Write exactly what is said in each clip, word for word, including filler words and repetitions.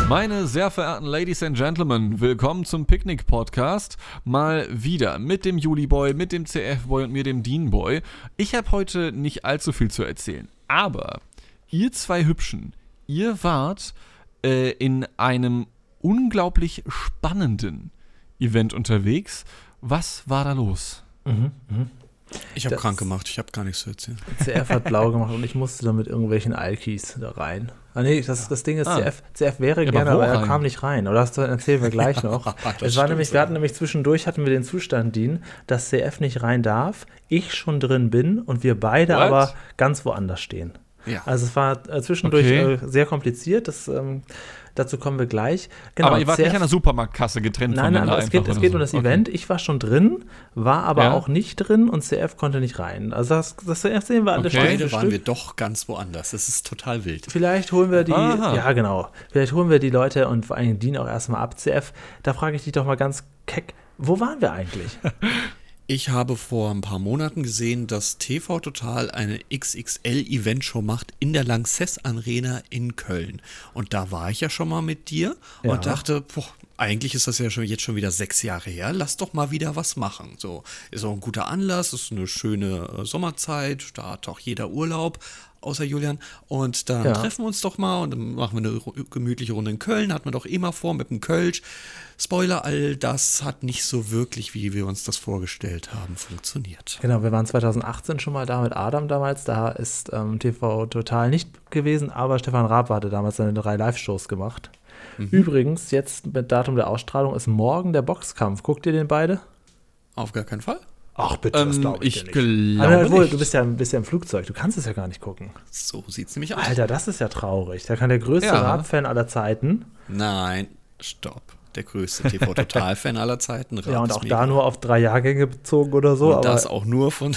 Meine sehr verehrten Ladies and Gentlemen, willkommen zum Picknick-Podcast. Mal wieder mit dem Juliboy, mit dem C F-Boy und mir, dem Dean-Boy. Ich habe heute nicht allzu viel zu erzählen, aber ihr zwei Hübschen, ihr wart äh, in einem unglaublich spannenden Event unterwegs. Was war da los? Mhm, mh. Ich habe krank gemacht, ich habe gar nichts zu erzählen. C F hat blau gemacht und ich musste da mit irgendwelchen Alkis da rein. Ah nee, das, das Ding ist, Ah. C F, C F wäre Ja, gerne, aber wo aber er rein? kam nicht rein. Oder das erzählen wir gleich noch. Das es war stimmt nämlich, so. wir hatten nämlich zwischendurch, hatten wir den Zustand, Dean, dass C F nicht rein darf, ich schon drin bin und wir beide What? aber ganz woanders stehen. Ja. Also es war äh, zwischendurch Okay. äh, sehr kompliziert, das, ähm, dazu kommen wir gleich. Genau, aber ihr wart C F nicht an der Supermarktkasse getrennt Nein, nein, voneinander aber es geht, einfach es oder geht so. um das Okay. Event. Ich war schon drin, war aber Ja. auch nicht drin und C F konnte nicht rein. Also das, das sehen wir alle Okay. Stück für Beide waren Stück. wir doch ganz woanders. Das ist total wild. Vielleicht holen wir die, Aha. ja genau, vielleicht holen wir die Leute und vor allem Dean auch erstmal ab. C F, da frage ich dich doch mal ganz keck, wo waren wir eigentlich? Ich habe vor ein paar Monaten gesehen, dass T V Total eine X X L-Eventshow macht in der Lanxess Arena in Köln. Und da war ich ja schon mal mit dir Ja. und dachte, boah, eigentlich ist das ja schon, jetzt schon wieder sechs Jahre her. Lass doch mal wieder was machen. So, ist auch ein guter Anlass, ist eine schöne äh, Sommerzeit, da hat auch jeder Urlaub, außer Julian. Und dann Ja. treffen wir uns doch mal und dann machen wir eine ru- gemütliche Runde in Köln. Hat man doch immer vor mit dem Kölsch. Spoiler, all das hat nicht so wirklich, wie wir uns das vorgestellt haben, funktioniert. Genau, wir waren zwanzig achtzehn schon mal da mit Adam damals, da ist ähm, T V Total nicht gewesen, aber Stefan Raab hatte damals seine drei Live-Shows gemacht. Mhm. Übrigens, jetzt mit Datum der Ausstrahlung ist morgen der Boxkampf. Guckt ihr den beide? Auf gar keinen Fall. Ach bitte, Ähm, ich glaube Aber obwohl, nicht. du bist ja, bist ja im Flugzeug, du kannst es ja gar nicht gucken. So sieht's nämlich aus. Alter, das ist ja traurig. Da kann der größte Ja. Raab-Fan aller Zeiten, Nein, stopp. Der größte T V-Total-Fan aller Zeiten. Raab ja, und ist auch mega. da nur auf drei Jahrgänge bezogen oder so, Und aber, das auch nur von.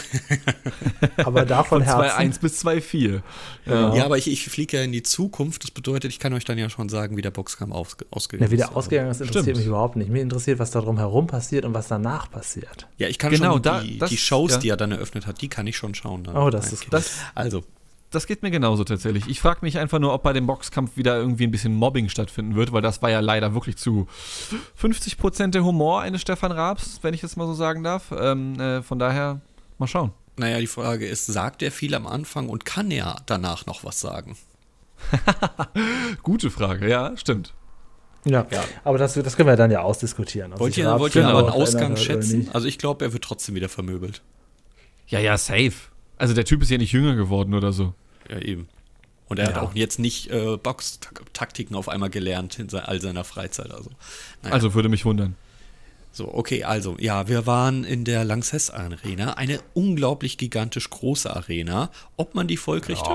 aber davon Von zwei Komma Herzen. eins bis zwei Komma vier. Ja. Ja, aber ich, ich fliege ja in die Zukunft. Das bedeutet, ich kann euch dann ja schon sagen, wie der Boxkampf aus, ausgegangen Ja, wie der ist. ausgegangen ist, interessiert Stimmt. mich überhaupt nicht. Mir interessiert, was da drum herum passiert und was danach passiert. Ja, ich kann Genau, schon da- die, das- die Shows, ja. die er dann eröffnet hat, die kann ich schon schauen. Dann. Oh, das Nein, ist okay. das. Also, Das geht mir genauso tatsächlich. Ich frage mich einfach nur, ob bei dem Boxkampf wieder irgendwie ein bisschen Mobbing stattfinden wird, weil das war ja leider wirklich zu fünfzig Prozent der Humor eines Stefan Raabs, wenn ich das mal so sagen darf. Ähm, äh, von daher, mal schauen. naja, die Frage ist, sagt er viel am Anfang und kann er danach noch was sagen? Gute Frage, ja, stimmt. Ja, aber das, das können wir dann ja ausdiskutieren. ob Wollt sich ihr, Raab wollt ihr genau aber einen verändert Ausgang hat oder schätzen? nicht. Also ich glaube, er wird trotzdem wieder vermöbelt. Ja, ja, safe. Also der Typ ist ja nicht jünger geworden oder so. Ja, eben. Und er Ja. hat auch jetzt nicht äh, Boxtaktiken auf einmal gelernt in se- all seiner Freizeit. Also, naja. Also würde mich wundern. So, okay, also, ja, wir waren in der Lanxess Arena, eine unglaublich gigantisch große Arena. Ob man die voll kriegt,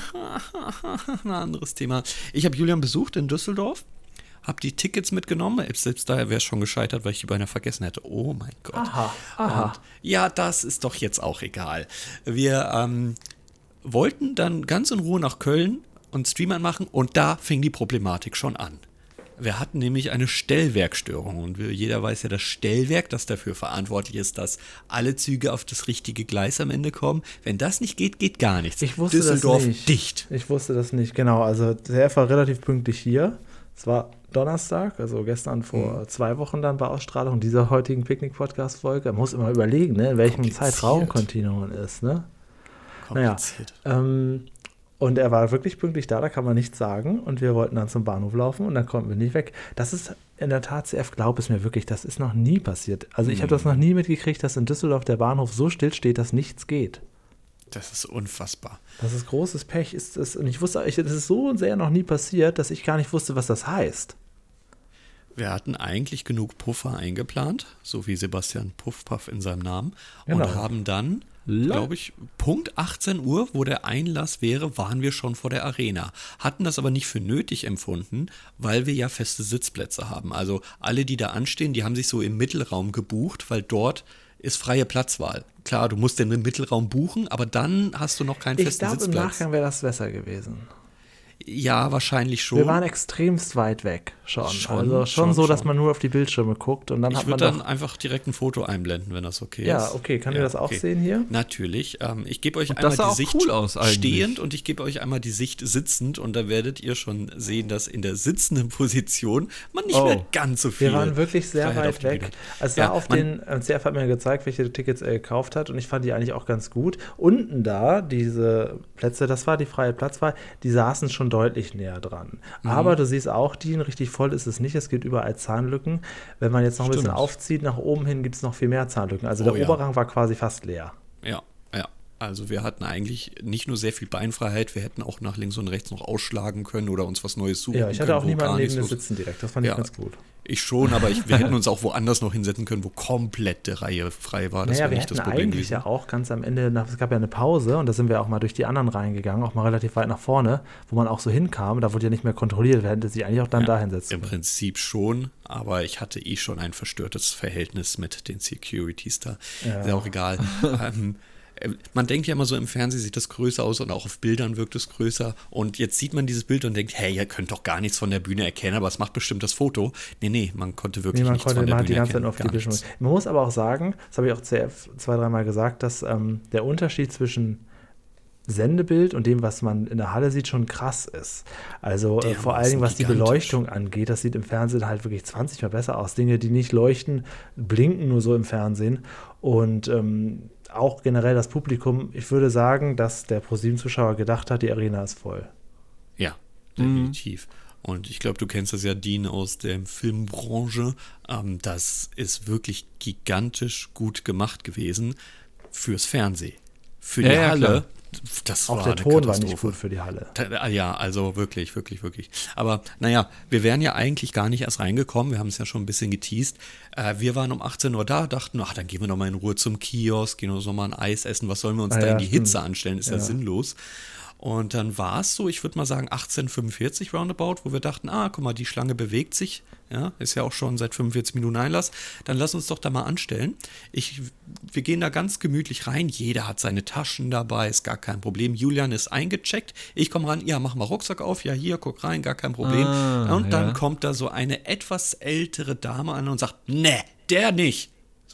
ein anderes Thema. Ich habe Julian besucht in Düsseldorf, habe die Tickets mitgenommen, selbst daher wäre es schon gescheitert, weil ich die beinahe vergessen hätte. Oh mein Gott. Aha, aha. Und ja, das ist doch jetzt auch egal. Wir ähm, wollten dann ganz in Ruhe nach Köln und Stream machen und da fing die Problematik schon an. Wir hatten nämlich eine Stellwerkstörung und wir, jeder weiß ja, das Stellwerk, das dafür verantwortlich ist, dass alle Züge auf das richtige Gleis am Ende kommen. Wenn das nicht geht, geht gar nichts. Ich wusste Düsseldorf das nicht. dicht. Ich wusste das nicht, genau. Also der F war relativ pünktlich hier. Es war Donnerstag, also gestern vor Mhm. zwei Wochen dann bei Ausstrahlung dieser heutigen Picknick-Podcast-Folge. Man muss immer überlegen, ne, in welchem Kompliziert. Zeitraumkontinuum man ist. Ne? Naja, Kompliziert. ähm, und er war wirklich pünktlich da, da kann man nichts sagen. Und wir wollten dann zum Bahnhof laufen und dann konnten wir nicht weg. Das ist in der Tat, C F, glaub es mir wirklich, das ist noch nie passiert. Also ich habe das noch nie mitgekriegt, dass in Düsseldorf der Bahnhof so still steht, dass nichts geht. Das ist unfassbar. Das ist großes Pech. Ist das, und ich wusste, ich, das ist so sehr noch nie passiert, dass ich gar nicht wusste, was das heißt. Wir hatten eigentlich genug Puffer eingeplant, so wie Sebastian Puffpaff in seinem Namen, Genau. und haben dann, glaube ich, Punkt achtzehn Uhr, wo der Einlass wäre, waren wir schon vor der Arena. Hatten das aber nicht für nötig empfunden, weil wir ja feste Sitzplätze haben. Also alle, die da anstehen, die haben sich so im Mittelraum gebucht, weil dort ist freie Platzwahl. Klar, du musst den Mittelraum buchen, aber dann hast du noch keinen Ich festen glaube, im Sitzplatz. Nachgang wäre das besser gewesen. Ja, wahrscheinlich schon. Wir waren extremst weit weg schon. Schon, also schon, schon, so, dass schon. man nur auf die Bildschirme guckt und dann Ich hat man würde dann doch, einfach direkt ein Foto einblenden, wenn das okay ja, ist. okay, kann Ja, ihr das auch okay. sehen hier? Natürlich. Ähm, ich gebe euch Und einmal das sah die auch Sicht cool aus eigentlich. stehend und ich gebe euch einmal die Sicht sitzend und da werdet ihr schon sehen, dass in der sitzenden Position man nicht Oh. mehr ganz so viel Wir waren wirklich sehr Freiheit auf weit die Bühne weg. hat. Also Ja, da auf man- den, äh, C F hat mir gezeigt, welche Tickets er gekauft hat und ich fand die eigentlich auch ganz gut. Unten da, diese Plätze, das war die freie Platzwahl, die saßen schon deutlich näher dran. Mhm. Aber du siehst auch, die richtig voll ist es nicht. Es gibt überall Zahnlücken. Wenn man jetzt noch ein bisschen Stimmt. aufzieht, nach oben hin gibt es noch viel mehr Zahnlücken. Also Oh der ja. Oberrang war quasi fast leer. Ja, ja. Also wir hatten eigentlich nicht nur sehr viel Beinfreiheit, wir hätten auch nach links und rechts noch ausschlagen können oder uns was Neues suchen Ja, ich hatte können, auch wo niemanden gar neben nichts mir los- sitzen direkt. Das fand ich Ja. ganz gut. Ich schon, aber ich, wir hätten uns auch woanders noch hinsetzen können, wo komplette Reihe frei war. Das Naja, wäre wir nicht hätten das Problem eigentlich gewesen. ja auch ganz am Ende, nach, es gab ja eine Pause und da sind wir auch mal durch die anderen reingegangen, auch mal relativ weit nach vorne, wo man auch so hinkam, da wurde ja nicht mehr kontrolliert, wir hätten sich eigentlich auch dann da hinsetzen Im können. Prinzip schon, aber ich hatte eh schon ein verstörtes Verhältnis mit den Securities da. Ja. Ist ja auch egal. ähm, äh, man denkt ja immer so, im Fernsehen sieht das größer aus und auch auf Bildern wirkt es größer. Und jetzt sieht man dieses Bild und denkt, hey, ihr könnt doch gar nichts von der Bühne erkennen, aber es macht bestimmt das Foto. Nee, nee, man konnte wirklich Nee, man nichts konnte von der mal Bühne die ganze Zeit erkennen. nur auf die Gar Bildschirme. nichts. Man muss aber auch sagen, das habe ich auch C F zwei, dreimal gesagt, dass ähm, der Unterschied zwischen Sendebild und dem, was man in der Halle sieht, schon krass ist. Also äh, vor allen Dingen, was die gigantisch. Beleuchtung angeht, das sieht im Fernsehen halt wirklich zwanzig Mal besser aus. Dinge, die nicht leuchten, blinken nur so im Fernsehen. Und ähm, auch generell das Publikum, ich würde sagen, dass der ProSieben-Zuschauer gedacht hat, die Arena ist voll. Ja, definitiv. Und ich glaube, du kennst das ja, Dean, aus der Filmbranche. Ähm, das ist wirklich gigantisch gut gemacht gewesen fürs Fernsehen. Für die Ja, ja, Halle, klar. das Auch war der eine Ton war Katastrophe. nicht gut für die Halle. Ta- Ja, also wirklich, wirklich, wirklich. Aber naja, wir wären ja eigentlich gar nicht erst reingekommen. Wir haben es ja schon ein bisschen geteased. Äh, wir waren um achtzehn Uhr da, dachten, ach, dann gehen wir noch mal in Ruhe zum Kiosk, gehen uns noch mal ein Eis essen. Was sollen wir uns Ah, da ja, in die stimmt. Hitze anstellen? Ist ja, Ja. sinnlos. Und dann war es so, ich würde mal sagen achtzehn Uhr fünfundvierzig roundabout, wo wir dachten, ah, guck mal, die Schlange bewegt sich. Ja, ist ja auch schon seit fünfundvierzig Minuten Einlass. Dann lass uns doch da mal anstellen. Ich, wir gehen da ganz gemütlich rein. Jeder hat seine Taschen dabei, ist gar kein Problem. Julian ist eingecheckt. Ich komme ran, ja, mach mal Rucksack auf. Ja, hier, guck rein, gar kein Problem. Ah, und dann ja. kommt da so eine etwas ältere Dame an und sagt, ne, der nicht.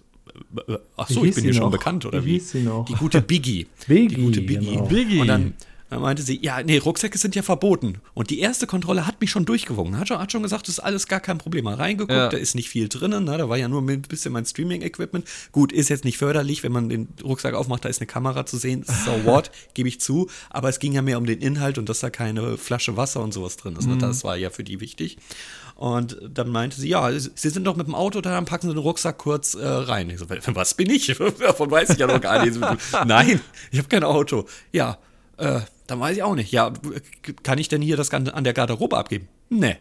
Ach so, Wie ich hieß bin sie hier schon noch? bekannt, oder Wie wie? hieß sie noch? Die gute Biggie. Biggie, Die gute Biggie. genau. Biggie. Und dann dann meinte sie, ja, nee, Rucksäcke sind ja verboten. Und die erste Kontrolle hat mich schon durchgewunken. Hat schon, hat schon gesagt, das ist alles gar kein Problem. Mal reingeguckt, Ja. da ist nicht viel drinnen. Ne? Da war ja nur ein bisschen mein Streaming-Equipment. Gut, ist jetzt nicht förderlich, wenn man den Rucksack aufmacht, da ist eine Kamera zu sehen. So what, gebe ich zu. Aber es ging ja mehr um den Inhalt und dass da keine Flasche Wasser und sowas drin ist. Ne? Das war ja für die wichtig. Und dann meinte sie, ja, Sie sind doch mit dem Auto da, dann packen Sie den Rucksack kurz äh, rein. Ich so, was bin ich? Davon weiß ich ja noch gar nicht. Nein, ich habe kein Auto. Ja, äh, dann weiß ich auch nicht. Ja, kann ich denn hier das Ganze an der Garderobe abgeben? Nee.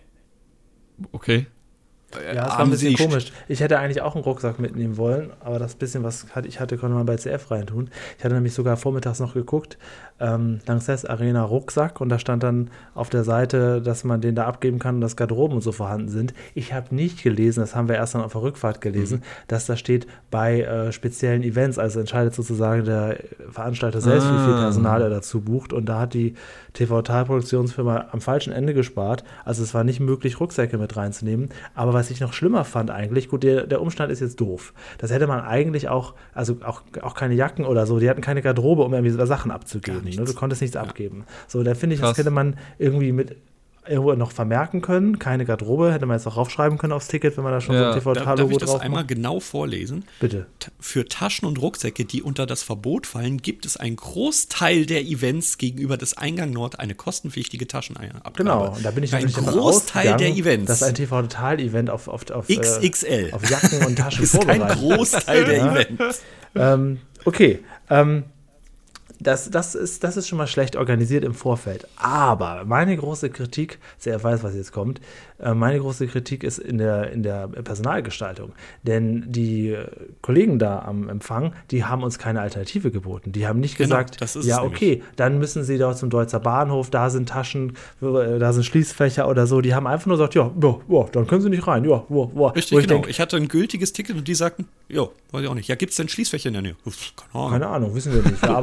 Okay. Ja, es war ein Haben bisschen Sie- komisch. Ich hätte eigentlich auch einen Rucksack mitnehmen wollen, aber das bisschen, was hatte- ich hatte, konnte man bei C F reintun. Ich hatte nämlich sogar vormittags noch geguckt, ähm, Lanxess Arena Rucksack und da stand dann auf der Seite, dass man den da abgeben kann und dass Garderoben und so vorhanden sind. Ich habe nicht gelesen, das haben wir erst dann auf der Rückfahrt gelesen, Mhm. dass da steht, bei äh, speziellen Events, also entscheidet sozusagen der Veranstalter selbst, wie viel Ah. Personal er dazu bucht und da hat die T V-Tal-Produktionsfirma am falschen Ende gespart. Also es war nicht möglich, Rucksäcke mit reinzunehmen. Aber was ich noch schlimmer fand eigentlich, gut, der, der Umstand ist jetzt doof. Das hätte man eigentlich auch, also auch, auch keine Jacken oder so, die hatten keine Garderobe, um irgendwie so Sachen abzugeben. Gar nichts. Ne? Du konntest nichts Ja. abgeben. So, da finde ich, Krass. das hätte man irgendwie mit irgendwo noch vermerken können. Keine Garderobe, hätte man jetzt auch raufschreiben können aufs Ticket, wenn man da schon Ja. so ein Da, darf T V-Tal-Logo ich das drauf einmal macht. genau vorlesen? Bitte. T- Für Taschen und Rucksäcke, die unter das Verbot fallen, gibt es einen Großteil der Events gegenüber des Eingang Nord eine kostenpflichtige Taschenabgabe. Genau, und da bin ich Ein natürlich davon Großteil der ausgegangen, Events. dass ein T V-Tal-Event auf, auf, auf, äh, X X L. auf Jacken und Taschen ist kein vorbereitet. Großteil der Ja. Events. Ähm, okay, ähm, das, das, ist, das ist schon mal schlecht organisiert im Vorfeld. Aber meine große Kritik, sehr weiß, was jetzt kommt, äh, meine große Kritik ist in der, in der Personalgestaltung. Denn die äh, Kollegen da am Empfang, die haben uns keine Alternative geboten. Die haben nicht Genau, gesagt, das ist ja, es nämlich. okay, dann müssen sie doch zum Deutzer Bahnhof, da sind Taschen, äh, da sind Schließfächer oder so. Die haben einfach nur gesagt, ja, ja, ja dann können sie nicht rein. Ja, ja, ja. Richtig, Wo ich genau. denk, ich hatte ein gültiges Ticket und die sagten, jo, weiß ich auch nicht. Ja, gibt es denn Schließfächer in der Nähe? Uff, keine Ahnung. keine Ahnung, wissen wir nicht. Wir arbeiten Du jetzt hast da,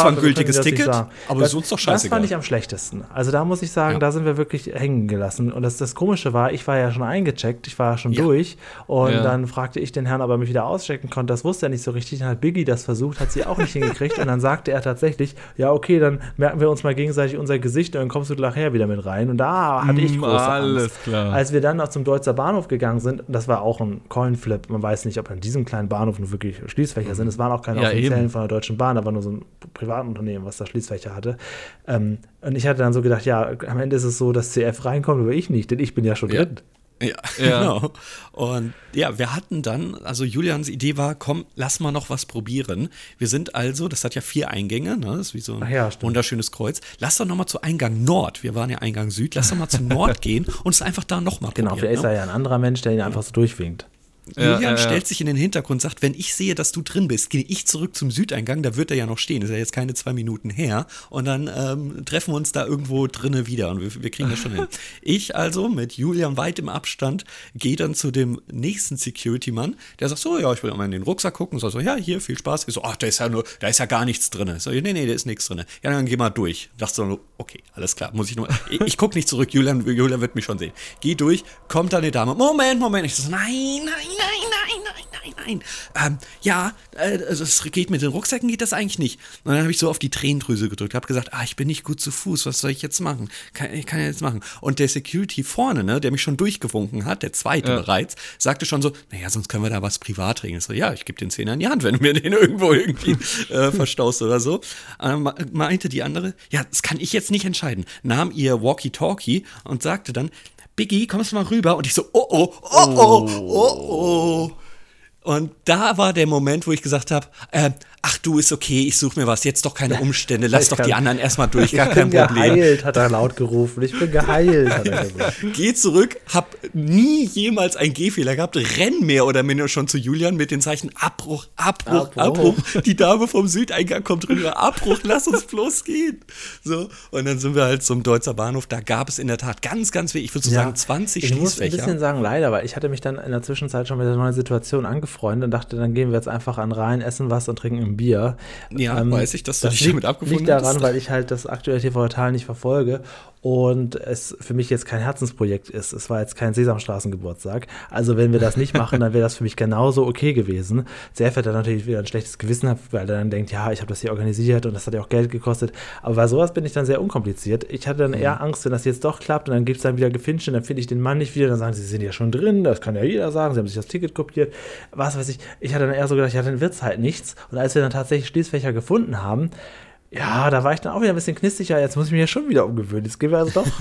zwar ein wir gültiges können das nicht Ticket, sagen. aber das, ist uns doch Das scheißegal. fand ich am schlechtesten. Also da muss ich sagen, Ja. da sind wir wirklich hängen gelassen. Und das, das Komische war, ich war ja schon eingecheckt, ich war ja schon Ja. durch. Und Ja. dann fragte ich den Herrn, ob er mich wieder auschecken konnte. Das wusste er nicht so richtig. Dann hat Biggie das versucht, hat sie auch nicht hingekriegt. Und dann sagte er tatsächlich, ja okay, dann merken wir uns mal gegenseitig unser Gesicht und dann kommst du nachher wieder mit rein. Und da hatte ich Mm, große alles Angst. klar. Als wir dann noch zum Deutzer Bahnhof gegangen sind, das war auch ein Coinflip. Man weiß nicht, ob an diesem kleinen Bahnhof nur wirklich Schließfächer sind. Es waren auch keine Ja, offiziellen eben. von der Deutschen Bahn, da war nur so ein Privatunternehmen, was da Schließfächer hatte. Ähm, und ich hatte dann so gedacht, ja, am Ende ist es so, dass C F reinkommt, aber ich nicht, denn ich bin ja schon Ja. drin. Ja, Ja. genau. Und ja, wir hatten dann, also Julians Idee war, komm, lass mal noch was probieren. Wir sind also, das hat ja vier Eingänge, ne? Das ist wie so ein Ach ja, stimmt. wunderschönes Kreuz. Lass doch noch mal zu Eingang Nord. Wir waren ja Eingang Süd. Lass doch mal zu Nord gehen und es einfach da noch mal Genau, probieren. vielleicht ist ne? er ja ein anderer Mensch, der ihn einfach so durchwinkt. Ja, Julian ja, ja. stellt sich in den Hintergrund, sagt, wenn ich sehe, dass du drin bist, gehe ich zurück zum Südeingang, da wird er ja noch stehen, ist ja jetzt keine zwei Minuten her und dann ähm, treffen wir uns da irgendwo drinnen wieder und wir, wir kriegen das schon hin. Ich also mit Julian weit im Abstand gehe dann zu dem nächsten Security-Mann, der sagt so, ja, ich will mal in den Rucksack gucken, so, so ja, hier, viel Spaß. Ich so, ach, da ist ja nur, da ist ja gar nichts drin. Ich so, nee, nee, da ist nichts drin. Ja, dann geh mal durch. Ich dachte so, okay, alles klar, muss ich nur, ich, ich gucke nicht zurück, Julian, Julian wird mich schon sehen. Geh durch, kommt da eine Dame, Moment, Moment, ich so, nein, nein, nein, nein, nein, nein, nein. Ähm, ja, äh, also es geht mit den Rucksäcken, geht das eigentlich nicht. Und dann habe ich so auf die Tränendrüse gedrückt, habe gesagt, ah, ich bin nicht gut zu Fuß, was soll ich jetzt machen? Kann, ich kann ja jetzt machen. Und der Security vorne, ne, der mich schon durchgewunken hat, der zweite Ja. bereits, sagte schon so, naja, sonst können wir da was privat regeln. Ich so, ja, ich gebe den Zehner in die Hand, wenn du mir den irgendwo irgendwie äh, verstaust oder so. Ähm, meinte die andere, ja, das kann ich jetzt nicht entscheiden. Nahm ihr Walkie-Talkie und sagte dann, Biggie, kommst du mal rüber? Und ich so, oh, oh, oh, oh, oh, oh. Und da war der Moment, wo ich gesagt habe, äh, ach du, ist okay, ich suche mir was, jetzt doch keine Umstände, lass Ich doch kann- die anderen erstmal durch, gar Ich kein bin Problem. geheilt, hat er laut gerufen. Ich bin geheilt, hat er gesagt. Geh zurück, hab nie jemals einen Gehfehler gehabt, renn mehr oder minder schon zu Julian mit den Zeichen Abbruch, Abbruch, Abbruch. Abbruch. Die Dame vom Südeingang kommt rüber, Abbruch, lass uns bloß gehen. So, und dann sind wir halt zum Deutzer Bahnhof, da gab es in der Tat ganz, ganz wenig, ich würde so sagen zwanzig ich muss ein Schließfächer. bisschen sagen, leider, weil ich hatte mich dann in der Zwischenzeit schon mit der neuen Situation angefreundet und dachte, dann gehen wir jetzt einfach an Rhein, essen was und trinken ein Bier. Ja, weiß ich, dass du dich liegt, damit abgefunden liegt daran, hattest. weil ich halt das aktuelle T V Total nicht verfolge und es für mich jetzt kein Herzensprojekt ist. Es war jetzt kein Sesamstraßengeburtstag. Also wenn wir das nicht machen, dann wäre das für mich genauso okay gewesen. C F hat dann natürlich wieder ein schlechtes Gewissen, weil er dann denkt, ja, ich habe das hier organisiert und das hat ja auch Geld gekostet. Aber bei sowas bin ich dann sehr unkompliziert. Ich hatte dann eher Angst, wenn das jetzt doch klappt und dann gibt es dann wieder Gefinsche, dann finde ich den Mann nicht wieder, dann sagen sie, sie sind ja schon drin, das kann ja jeder sagen, sie haben sich das Ticket kopiert, was weiß ich. Ich hatte dann eher so gedacht, ja, dann wird es halt nichts. Und als wir dann tatsächlich Schließfächer gefunden haben, ja, da war ich dann auch wieder ein bisschen knistiger. Jetzt muss ich mich ja schon wieder umgewöhnen. Jetzt gehen wir also doch.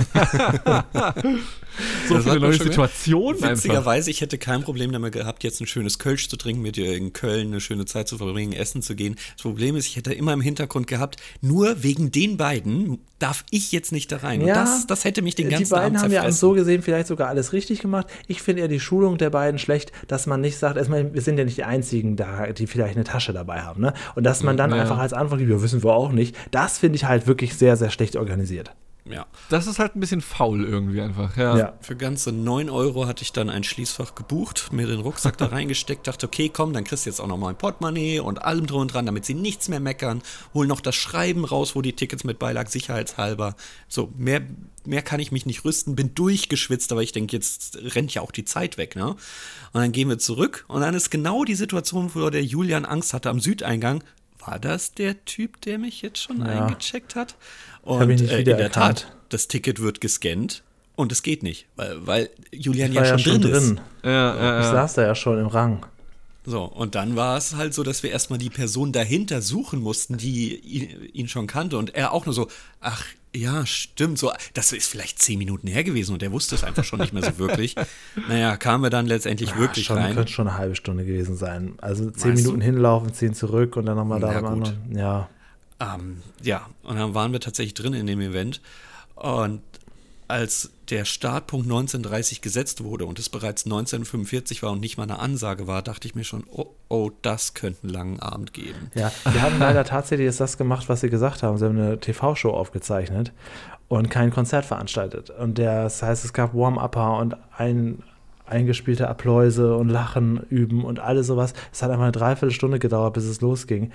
So Das viele hat man neue schon Situationen einfach. Witzigerweise, ich hätte kein Problem damit gehabt, jetzt ein schönes Kölsch zu trinken, mit dir in Köln eine schöne Zeit zu verbringen, essen zu gehen. Das Problem ist, ich hätte immer im Hintergrund gehabt, nur wegen den beiden darf ich jetzt nicht da rein. Und das, das hätte mich den ganzen Die beiden Abend haben ja zerfressen. so gesehen vielleicht sogar alles richtig gemacht. Ich finde eher die Schulung der beiden schlecht, dass man nicht sagt, erstmal, wir sind ja nicht die Einzigen da, die vielleicht eine Tasche dabei haben. Ne? Und dass man dann Ja. einfach als Antwort gibt, ja, wissen wir auch nicht. Das finde ich halt wirklich sehr, sehr schlecht organisiert. Ja. Das ist halt ein bisschen faul irgendwie einfach. Ja. Ja. Für ganze neun Euro hatte ich dann ein Schließfach gebucht, mir den Rucksack da reingesteckt, dachte, okay, komm, dann kriegst du jetzt auch noch mal ein Portemonnaie und allem drum und dran, damit sie nichts mehr meckern. Hol noch das Schreiben raus, wo die Tickets mit Beilag sicherheitshalber. So, mehr, mehr kann ich mich nicht rüsten, bin durchgeschwitzt, aber ich denke, jetzt rennt ja auch die Zeit weg, ne? Und dann gehen wir zurück und dann ist genau die Situation, wo der Julian Angst hatte am Südeingang. War das der Typ, der mich jetzt schon Ja. eingecheckt hat? Hab Und ich nicht äh, in der wiedererkannt. Tat, das Ticket wird gescannt und es geht nicht, weil, weil Julian Ich ja war schon, drin, ist. Ja, ja, Ich ja. saß da ja schon im Rang. So, und dann war es halt so, dass wir erstmal die Person dahinter suchen mussten, die ihn, ihn schon kannte und er auch nur so, ach ja, stimmt, so, das ist vielleicht zehn Minuten her gewesen und er wusste es einfach schon nicht mehr so wirklich. Naja, kamen wir dann letztendlich Ja, wirklich schon, rein. könnte schon eine halbe Stunde gewesen sein. Also zehn Meinst Minuten du? hinlaufen, zehn zurück und dann nochmal da Ja, am gut. anderen. Ja. Ähm, ja, und dann waren wir tatsächlich drin in dem Event und als der Startpunkt neunzehn Uhr dreißig gesetzt wurde und es bereits neunzehn Uhr fünfundvierzig war und nicht mal eine Ansage war, dachte ich mir schon, oh, oh, das könnte einen langen Abend geben. Ja, wir haben leider tatsächlich jetzt das gemacht, was sie gesagt haben. Sie haben eine T V-Show aufgezeichnet und kein Konzert veranstaltet. Und der, das heißt, es gab Warm-Upper und ein, eingespielte Appläuse und Lachen üben und alles sowas. Es hat einfach eine Dreiviertelstunde gedauert, bis es losging.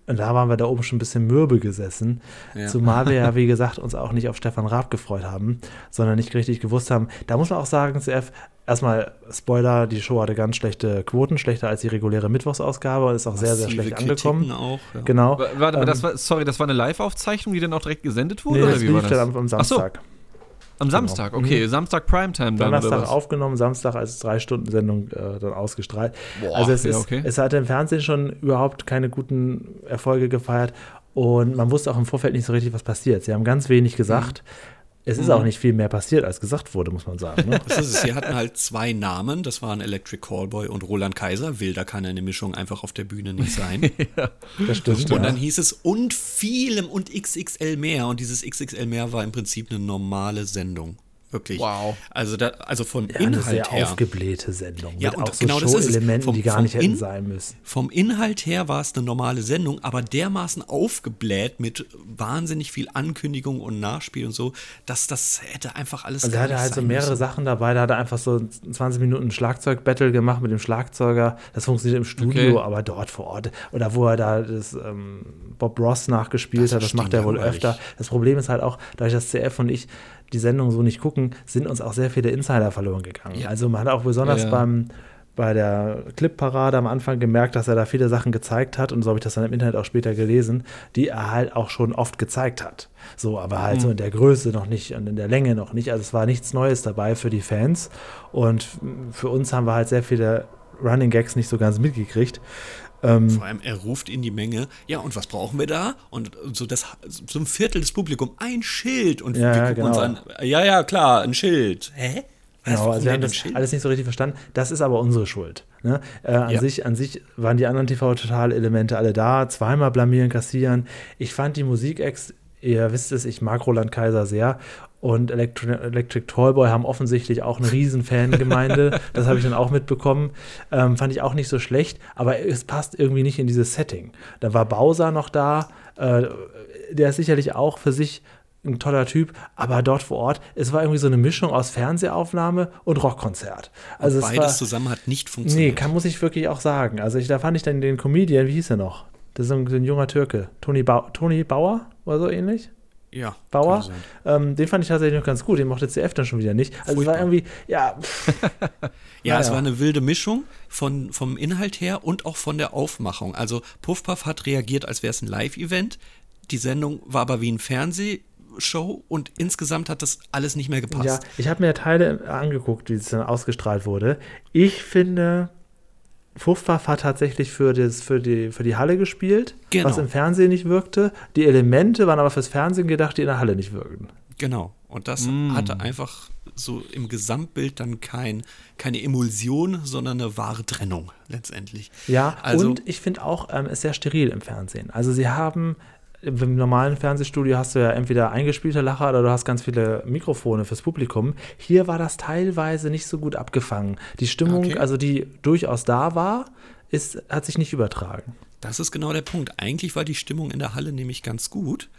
Und da waren wir da oben schon ein bisschen mürbe gesessen. Ja. Zumal wir ja, wie gesagt, uns auch nicht auf Stefan Raab gefreut haben, sondern nicht richtig gewusst haben. Da muss man auch sagen, C F, erstmal Spoiler, die Show hatte ganz schlechte Quoten, schlechter als die reguläre Mittwochsausgabe und ist auch sehr, sehr schlecht angekommen. Auch, ja. Genau. Warte, ähm, das war, sorry, das war eine Live-Aufzeichnung, die dann auch direkt gesendet wurde? Nee, oder das wie lief war das? dann am, am Samstag. Ach so. Am Samstag, okay. Mhm. Samstag Primetime dann, Donnerstag oder was? aufgenommen, Samstag als Drei-Stunden-Sendung äh, dann ausgestrahlt. Boah, also es, ja, ist, okay. es hatte im Fernsehen schon überhaupt keine guten Erfolge gefeiert und man wusste auch im Vorfeld nicht so richtig, was passiert. Sie haben ganz wenig gesagt. Mhm. Es ist mhm. auch nicht viel mehr passiert, als gesagt wurde, muss man sagen. Ne? Das ist es. Sie hatten halt zwei Namen, das waren Electric Callboy und Roland Kaiser. Wilder kann eine Mischung einfach auf der Bühne nicht sein. Ja, das stimmt. Und ja. dann hieß es und vielem und X X L mehr. Und dieses X X L mehr war im Prinzip eine normale Sendung. Wirklich. Wow. Also, da, also von ja, Inhalt eine sehr her. Aufgeblähte Sendung. Ja, mit und auch so genau das ist es. Show-Elementen, Vom- die gar vom nicht hätten In- sein müssen. Vom Inhalt her war es eine normale Sendung, aber dermaßen aufgebläht mit wahnsinnig viel Ankündigung und Nachspiel und so, dass das hätte einfach alles Also gar er hatte nicht halt so sein mehrere müssen. Sachen dabei, da hat er einfach so zwanzig Minuten ein Schlagzeug-Battle gemacht mit dem Schlagzeuger. Das funktioniert im Studio, Okay. aber dort vor Ort. Oder wo er da das ähm, Bob Ross nachgespielt Das hat, das macht er wohl stinklangweilig. öfter. Das Problem ist halt auch, dadurch, dass C F und ich die Sendung so nicht gucken, sind uns auch sehr viele Insider verloren gegangen. Ja. Also man hat auch besonders Ja, ja. beim bei der Clip-Parade am Anfang gemerkt, dass er da viele Sachen gezeigt hat und so habe ich das dann im Internet auch später gelesen, die er halt auch schon oft gezeigt hat. So, aber halt Mhm. so in der Größe noch nicht und in der Länge noch nicht. Also es war nichts Neues dabei für die Fans und für uns haben wir halt sehr viele Running Gags nicht so ganz mitgekriegt. Ähm, Vor allem, er ruft in die Menge, ja, und was brauchen wir da? Und so, das, so ein Viertel des Publikums, ein Schild. Und Ja, wir ja, gucken genau. uns an, ja, ja, klar, ein Schild. Hä? Was, Genau, warum also wir haben denn ein das Schild? alles nicht so richtig verstanden. Das ist aber unsere Schuld. Ne? Äh, an, Ja. sich, an sich waren die anderen T V-Total-Elemente alle da, zweimal blamieren, kassieren. Ich fand die Musik-Acts, ihr wisst es, ich mag Roland Kaiser sehr. Und Electri Electric Tallboy haben offensichtlich auch eine riesen Fangemeinde. Das habe ich dann auch mitbekommen. Ähm, fand ich auch nicht so schlecht, aber es passt irgendwie nicht in dieses Setting. Da war Bowser noch da, äh, der ist sicherlich auch für sich ein toller Typ, aber dort vor Ort, es war irgendwie so eine Mischung aus Fernsehaufnahme und Rockkonzert. Also Und es beides war, zusammen hat nicht nee, funktioniert. kann, muss ich wirklich auch sagen. Also ich, da fand ich dann den Comedian, wie hieß er noch? Das ist so ein, so ein junger Türke. Toni, ba Toni Bauer oder so ähnlich? ja, Bauer, könnte sein. ähm, den fand ich tatsächlich noch ganz gut, den mochte C F dann schon wieder nicht. Also es war Furchtbar. irgendwie, ja, pff, Ja, es Naja. war eine wilde Mischung von, vom Inhalt her und auch von der Aufmachung. Also Puffpuff hat reagiert, als wäre es ein Live-Event. Die Sendung war aber wie ein Fernsehshow und insgesamt hat das alles nicht mehr gepasst. ja, ich habe mir Teile angeguckt, wie es dann ausgestrahlt wurde. Ich finde, Puffpuff hat tatsächlich für, das, für, die, für die Halle gespielt, Genau. was im Fernsehen nicht wirkte. Die Elemente waren aber fürs Fernsehen gedacht, die in der Halle nicht wirkten. Genau. Und das Mm. hatte einfach so im Gesamtbild dann kein, keine Emulsion, sondern eine wahre Trennung letztendlich. Ja, Also- und ich finde auch, ähm, ist sehr steril im Fernsehen. Also sie haben, im normalen Fernsehstudio hast du ja entweder eingespielte Lacher oder du hast ganz viele Mikrofone fürs Publikum. Hier war das teilweise nicht so gut abgefangen. Die Stimmung, Okay. also die durchaus da war, ist, hat sich nicht übertragen. Das ist genau der Punkt. Eigentlich war die Stimmung in der Halle nämlich ganz gut,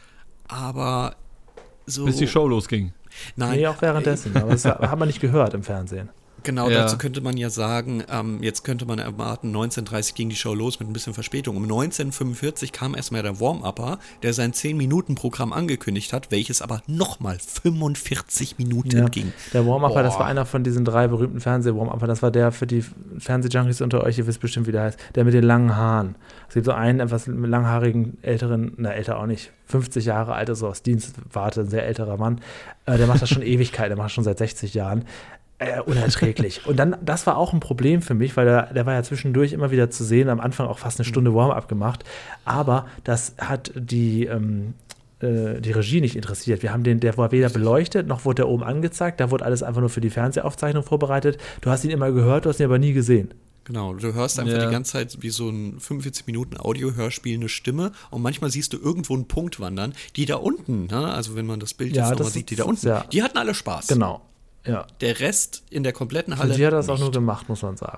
aber so. Bis die Show losging. Nein, Nee, auch währenddessen. Aber das hat man nicht gehört im Fernsehen. Genau, Ja. dazu könnte man ja sagen, ähm, jetzt könnte man erwarten, neunzehn Uhr dreißig ging die Show los mit ein bisschen Verspätung. Um neunzehn Uhr fünfundvierzig kam erstmal der Warm-Upper, der sein zehn Minuten Programm angekündigt hat, welches aber nochmal fünfundvierzig Minuten Ja, ging. der Warm-Upper, das Boah. war einer von diesen drei berühmten Fernseh-Warm-Upper. Das war der für die Fernsehjunkies unter euch, ihr wisst bestimmt, wie der heißt, der mit den langen Haaren. Es gibt so einen etwas langhaarigen, älteren, na älter auch nicht, fünfzig Jahre alt, so aus Dienstwarte, ein sehr älterer Mann. Äh, der macht das schon Ewigkeit, der macht das schon seit sechzig Jahren. Äh, unerträglich. Und dann, das war auch ein Problem für mich, weil der, der war ja zwischendurch immer wieder zu sehen, am Anfang auch fast eine Stunde Warm-up gemacht. Aber das hat die, ähm, äh, die Regie nicht interessiert. Wir haben den, der war weder beleuchtet, noch wurde der oben angezeigt. Da wurde alles einfach nur für die Fernsehaufzeichnung vorbereitet. Du hast ihn immer gehört, du hast ihn aber nie gesehen. Genau, du hörst einfach Ja. die ganze Zeit wie so ein fünfundvierzig Minuten Audio-Hörspiel eine Stimme und manchmal siehst du irgendwo einen Punkt wandern, die da unten, ne? Also wenn man das Bild Ja, jetzt nochmal das sieht, die ist- da unten, ja. die hatten alle Spaß. Genau. Ja. Der Rest in der kompletten Halle Und sie hat das auch nicht. nur gemacht, muss man sagen.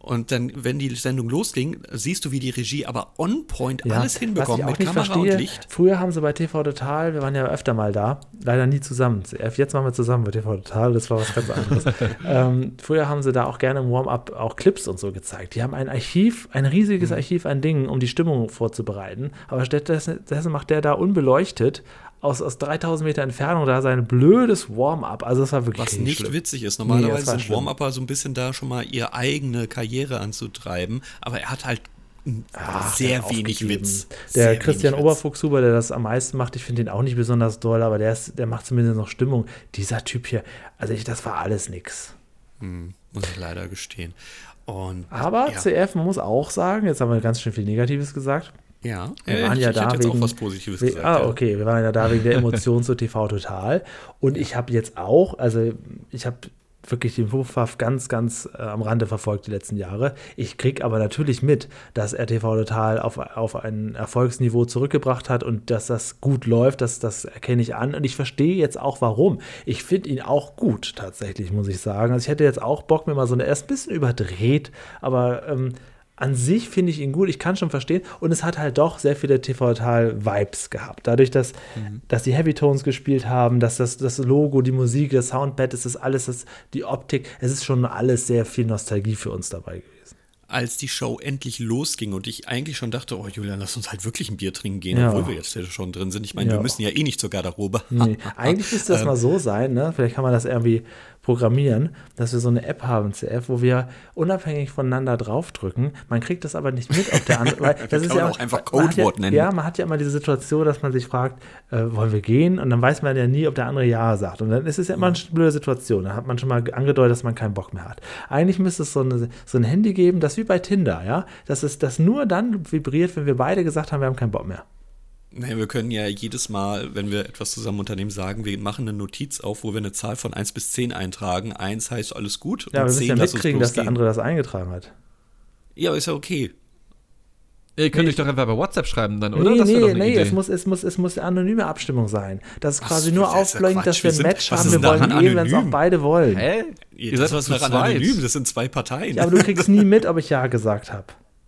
Und dann, wenn die Sendung losging, siehst du, wie die Regie aber on point Ja, alles hinbekommt was ich auch mit nicht Kamera verstehe, und Licht. Früher haben sie bei T V Total, wir waren ja öfter mal da, leider nie zusammen. Jetzt waren wir zusammen bei T V Total, das war was ganz anderes. ähm, früher haben sie da auch gerne im Warm-up auch Clips und so gezeigt. Die haben ein Archiv, ein riesiges Mhm. Archiv an Dingen, um die Stimmung vorzubereiten. Aber stattdessen stattdessen macht der da unbeleuchtet aus, aus dreitausend Meter Entfernung da sein blödes Warm-up. Also das war wirklich Was nicht schlimm. witzig ist. Nee, Normalerweise das war sind schlimm. Warm-Upper so ein bisschen da, schon mal ihre eigene Karriere anzutreiben. Aber er hat halt m, Ach, sehr der wenig aufgegeben. Witz. Der Sehr Christian wenig Witz. Oberfuchshuber, der das am meisten macht, ich finde ihn auch nicht besonders doll, aber der, ist, der macht zumindest noch Stimmung. Dieser Typ hier, also ich, das war alles nix. Hm, muss ich leider gestehen. Und, Aber ja, C F, man muss auch sagen, jetzt haben wir ganz schön viel Negatives gesagt. ja, Wir äh, waren ich, ja ich da hätte jetzt wegen, auch was Positives we- gesagt. Ah, ja. okay, wir waren ja da wegen der Emotion zu T V Total. Und ich habe jetzt auch, also ich habe wirklich den Puffpuff ganz, ganz äh, am Rande verfolgt die letzten Jahre. Ich kriege aber natürlich mit, dass R T V Total auf, auf ein Erfolgsniveau zurückgebracht hat und dass das gut läuft, das, das erkenne ich an. Und ich verstehe jetzt auch, warum. Ich finde ihn auch gut, tatsächlich, muss ich sagen. Also ich hätte jetzt auch Bock, mir mal so eine, er ist ein bisschen überdreht, aber ähm, an sich finde ich ihn gut, ich kann schon verstehen. Und es hat halt doch sehr viele T V Total-Vibes gehabt. Dadurch, dass, mhm. dass die Heavy Tones gespielt haben, dass das, das Logo, die Musik, das Soundpad, es ist alles, das, die Optik, es ist schon alles sehr viel Nostalgie für uns dabei gewesen. Als die Show endlich losging und ich eigentlich schon dachte, oh Julian, lass uns halt wirklich ein Bier trinken gehen, Ja. obwohl wir jetzt ja schon drin sind. Ich meine, Ja. wir müssen ja eh nicht zur Garderobe. Nee, eigentlich müsste das Ähm, mal so sein, ne? Vielleicht kann man das irgendwie programmieren, dass wir so eine App haben, C F, wo wir unabhängig voneinander draufdrücken. Man kriegt das aber nicht mit, ob der andere, weil das ist kann ja man auch einfach man hat Codewort ja, nennen. Ja, man hat ja immer diese Situation, dass man sich fragt, äh, wollen wir gehen? Und dann weiß man ja nie, ob der andere Ja sagt. Und dann ist es ja immer eine blöde Situation. Da hat man schon mal angedeutet, dass man keinen Bock mehr hat. Eigentlich müsste es so, eine, so ein Handy geben, das wie bei Tinder, ja, dass es das nur dann vibriert, wenn wir beide gesagt haben, wir haben keinen Bock mehr. Naja, wir können ja jedes Mal, wenn wir etwas zusammen unternehmen, sagen, wir machen eine Notiz auf, wo wir eine Zahl von eins bis zehn eintragen. eins heißt alles gut Ja, und wir müssen zehn ja lass uns mitkriegen, dass der losgehen. andere das eingetragen hat. Ja, aber ist ja okay. Ihr könnt Nee. euch doch einfach bei WhatsApp schreiben dann, oder? Nee, Das wär doch nee, eine nee, Idee. es muss, es, muss, es muss eine anonyme Abstimmung sein. Dass es Ach, quasi so, nur das ist ja aufblinkt, dass Quatsch. wir Wir ein sind- Match was haben. ist Wir denn wollen daran gehen, wenn es auch anonym? beide wollen. Hä? Ihr seid das was zu daran zweit. anonym, das sind zwei Parteien. Ja, aber du kriegst nie mit, ob ich Ja gesagt habe.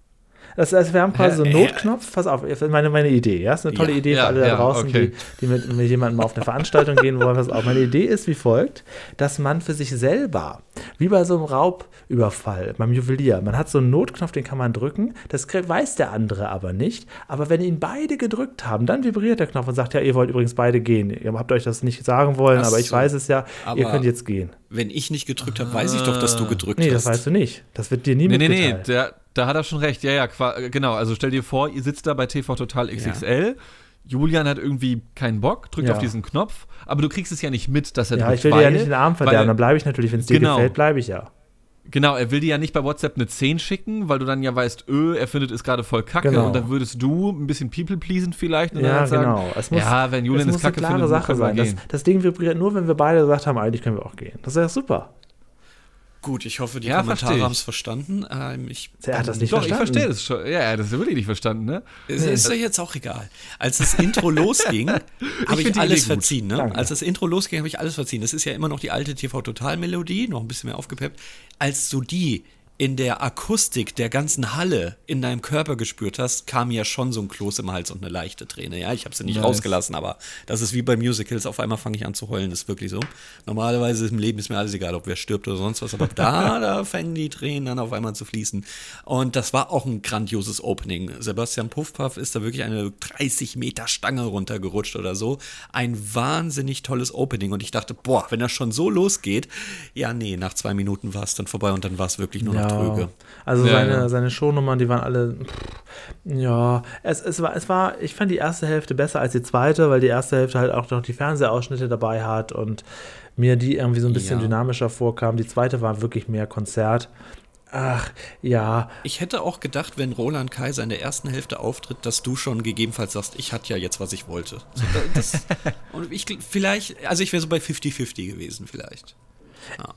Das heißt, wir haben quasi so einen Hä? Notknopf. Pass auf, meine, meine Idee, ja, ist eine tolle Ja. Idee für Ja, alle da ja, draußen, okay. die, die mit, mit jemandem auf eine Veranstaltung gehen wollen. Pass auf, meine Idee ist wie folgt, dass man für sich selber, wie bei so einem Raubüberfall, beim Juwelier, man hat so einen Notknopf, den kann man drücken, das kriegt- weiß der andere aber nicht, aber wenn ihn beide gedrückt haben, dann vibriert der Knopf und sagt, ja, ihr wollt übrigens beide gehen. Ihr habt euch das nicht sagen wollen, Ach aber ich so. weiß es ja, ihr Aber- könnt jetzt gehen. Wenn ich nicht gedrückt habe, weiß ich doch, dass du gedrückt Nee, hast. das weißt du nicht. Das wird dir nie Nee, nee, nee, mitgeteilt. der, da hat er schon recht. Ja, ja, qua- genau. Also stell dir vor, ihr sitzt da bei T V Total X X L. Julian hat irgendwie keinen Bock, drückt Ja. auf diesen Knopf, aber du kriegst es ja nicht mit, dass er Ja, drückt. ich will dir weil, ja nicht den Arm verderben, weil- dann bleibe ich natürlich, wenn es dir Genau. gefällt, bleibe ich ja. Genau, er will dir ja nicht bei WhatsApp eine zehn schicken, weil du dann ja weißt, öh, er findet es gerade voll kacke Genau. und dann würdest du ein bisschen people-pleasend vielleicht und Ja, dann sagen, genau. Es muss, ja, wenn Julian es es muss eine kacke klare findet, Sache können wir sein. Das, gehen. das Ding vibriert nur, wenn wir beide gesagt haben, eigentlich können wir auch gehen. Das ist ja super. Gut, ich hoffe, die Ja, versteh Kommentare ich. haben es verstanden. Ähm, ich, Er hat das nicht Doch, ich verstanden. verstehe das schon. Ja, ja, das ist wirklich nicht verstanden, ne? Es ist ja jetzt auch egal. Als das Intro losging, habe find ich die alles Idee gut. verziehen. Ne? Danke. Als das Intro losging, habe ich alles verziehen. Das ist ja immer noch die alte T V-Total-Melodie, noch ein bisschen mehr aufgepeppt. Als du die in der Akustik der ganzen Halle in deinem Körper gespürt hast, kam ja schon so ein Kloß im Hals und eine leichte Träne. Ja, ich habe sie nicht Nice. rausgelassen, aber das ist wie bei Musicals. Auf einmal fange ich an zu heulen, das ist wirklich so. Normalerweise im Leben ist mir alles egal, ob wer stirbt oder sonst was, aber da, da fangen die Tränen dann auf einmal zu fließen. Und das war auch ein grandioses Opening. Sebastian Puffpaff ist da wirklich eine dreißig Meter Stange runtergerutscht oder so. Ein wahnsinnig tolles Opening. Und ich dachte, boah, wenn das schon so losgeht, ja, nee, nach zwei Minuten war es dann vorbei und dann war es wirklich nur noch tröge. Also Ja, seine, ja. seine Shownummern, die waren alle, pff, ja, es, es, war, es war, ich fand die erste Hälfte besser als die zweite, weil die erste Hälfte halt auch noch die Fernsehausschnitte dabei hat und mir die irgendwie so ein bisschen Ja. dynamischer vorkam. Die zweite war wirklich mehr Konzert. Ach, ja, Ich hätte auch gedacht, wenn Roland Kaiser in der ersten Hälfte auftritt, dass du schon gegebenenfalls sagst, ich hatte ja jetzt, was ich wollte. So, da- das, und ich gl- vielleicht, also ich wäre so bei fünfzig fünfzig gewesen vielleicht. Ja.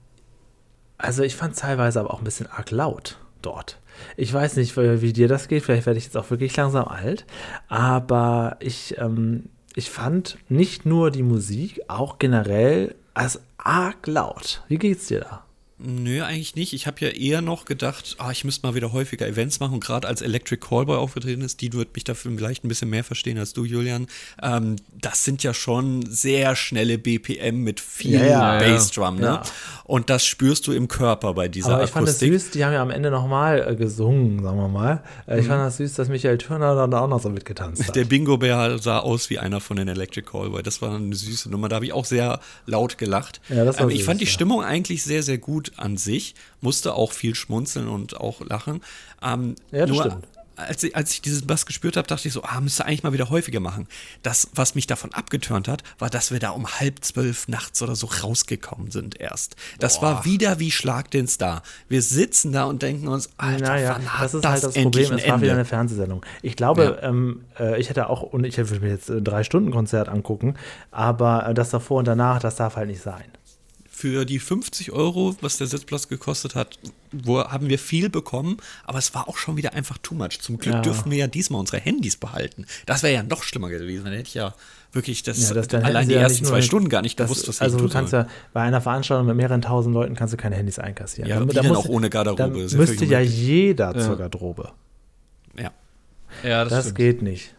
also ich fand teilweise aber auch ein bisschen arg laut dort. Ich weiß nicht, wie wie dir das geht, vielleicht werde ich jetzt auch wirklich langsam alt, aber ich, ähm, ich fand nicht nur die Musik, auch generell als arg laut. Wie geht's dir da? Nö, eigentlich nicht. Ich habe ja eher noch gedacht, ah, ich müsste mal wieder häufiger Events machen. Und gerade als Electric Callboy aufgetreten ist, die wird mich dafür vielleicht ein bisschen mehr verstehen als du, Julian. Ähm, das sind ja schon sehr schnelle B P M mit viel Ja, ja. Bassdrum, ne? Ja. Und das spürst du im Körper bei dieser Aber ich fand es Akustik. süß, die haben ja am Ende nochmal äh, gesungen, sagen wir mal. Äh, ich fand das süß, dass Michael Thürner dann auch noch so mitgetanzt hat. Der Bingo-Bär sah aus wie einer von den Electric Callboy. Das war eine süße Nummer. Da habe ich auch sehr laut gelacht. Ja, das war ähm, ich süß, fand die ja. Stimmung eigentlich sehr, sehr gut an sich. Musste auch viel schmunzeln und auch lachen. Ähm, Ja, das nur stimmt. Als ich, als ich diesen Bass gespürt habe, dachte ich so, ah, müsste eigentlich mal wieder häufiger machen. Das, was mich davon abgeturnt hat, war, dass wir da um halb zwölf nachts oder so rausgekommen sind erst. Das Boah. war wieder wie Schlag den Star. Wir sitzen da und denken uns, Alter, Naja, wann hat das ist das halt das endlich Problem, es ein war wieder Ende? eine Fernsehsendung. Ich glaube, Ja. ähm, äh, ich hätte auch, und ich würde mir jetzt ein Drei-Stunden-Konzert angucken, aber äh, das davor und danach, das darf halt nicht sein. Für die fünfzig Euro, was der Sitzplatz gekostet hat, wo haben wir viel bekommen, aber es war auch schon wieder einfach too much. Zum Glück Ja. dürfen wir ja diesmal unsere Handys behalten. Das wäre ja noch schlimmer gewesen. Dann hätte ich ja wirklich das, Ja, das dann hätten allein sie die ja ersten nicht nur zwei eine- Stunden gar nicht das, gewusst, was ich Also du tun kannst soll. ja bei einer Veranstaltung mit mehreren tausend Leuten kannst du keine Handys einkassieren. Ja, Dann- wie dann denn muss- auch ohne Garderobe? Dann Das ist ja müsste völlig ja unmöglich. jeder Ja. zur Garderobe. Ja. Ja, Das stimmt. geht nicht.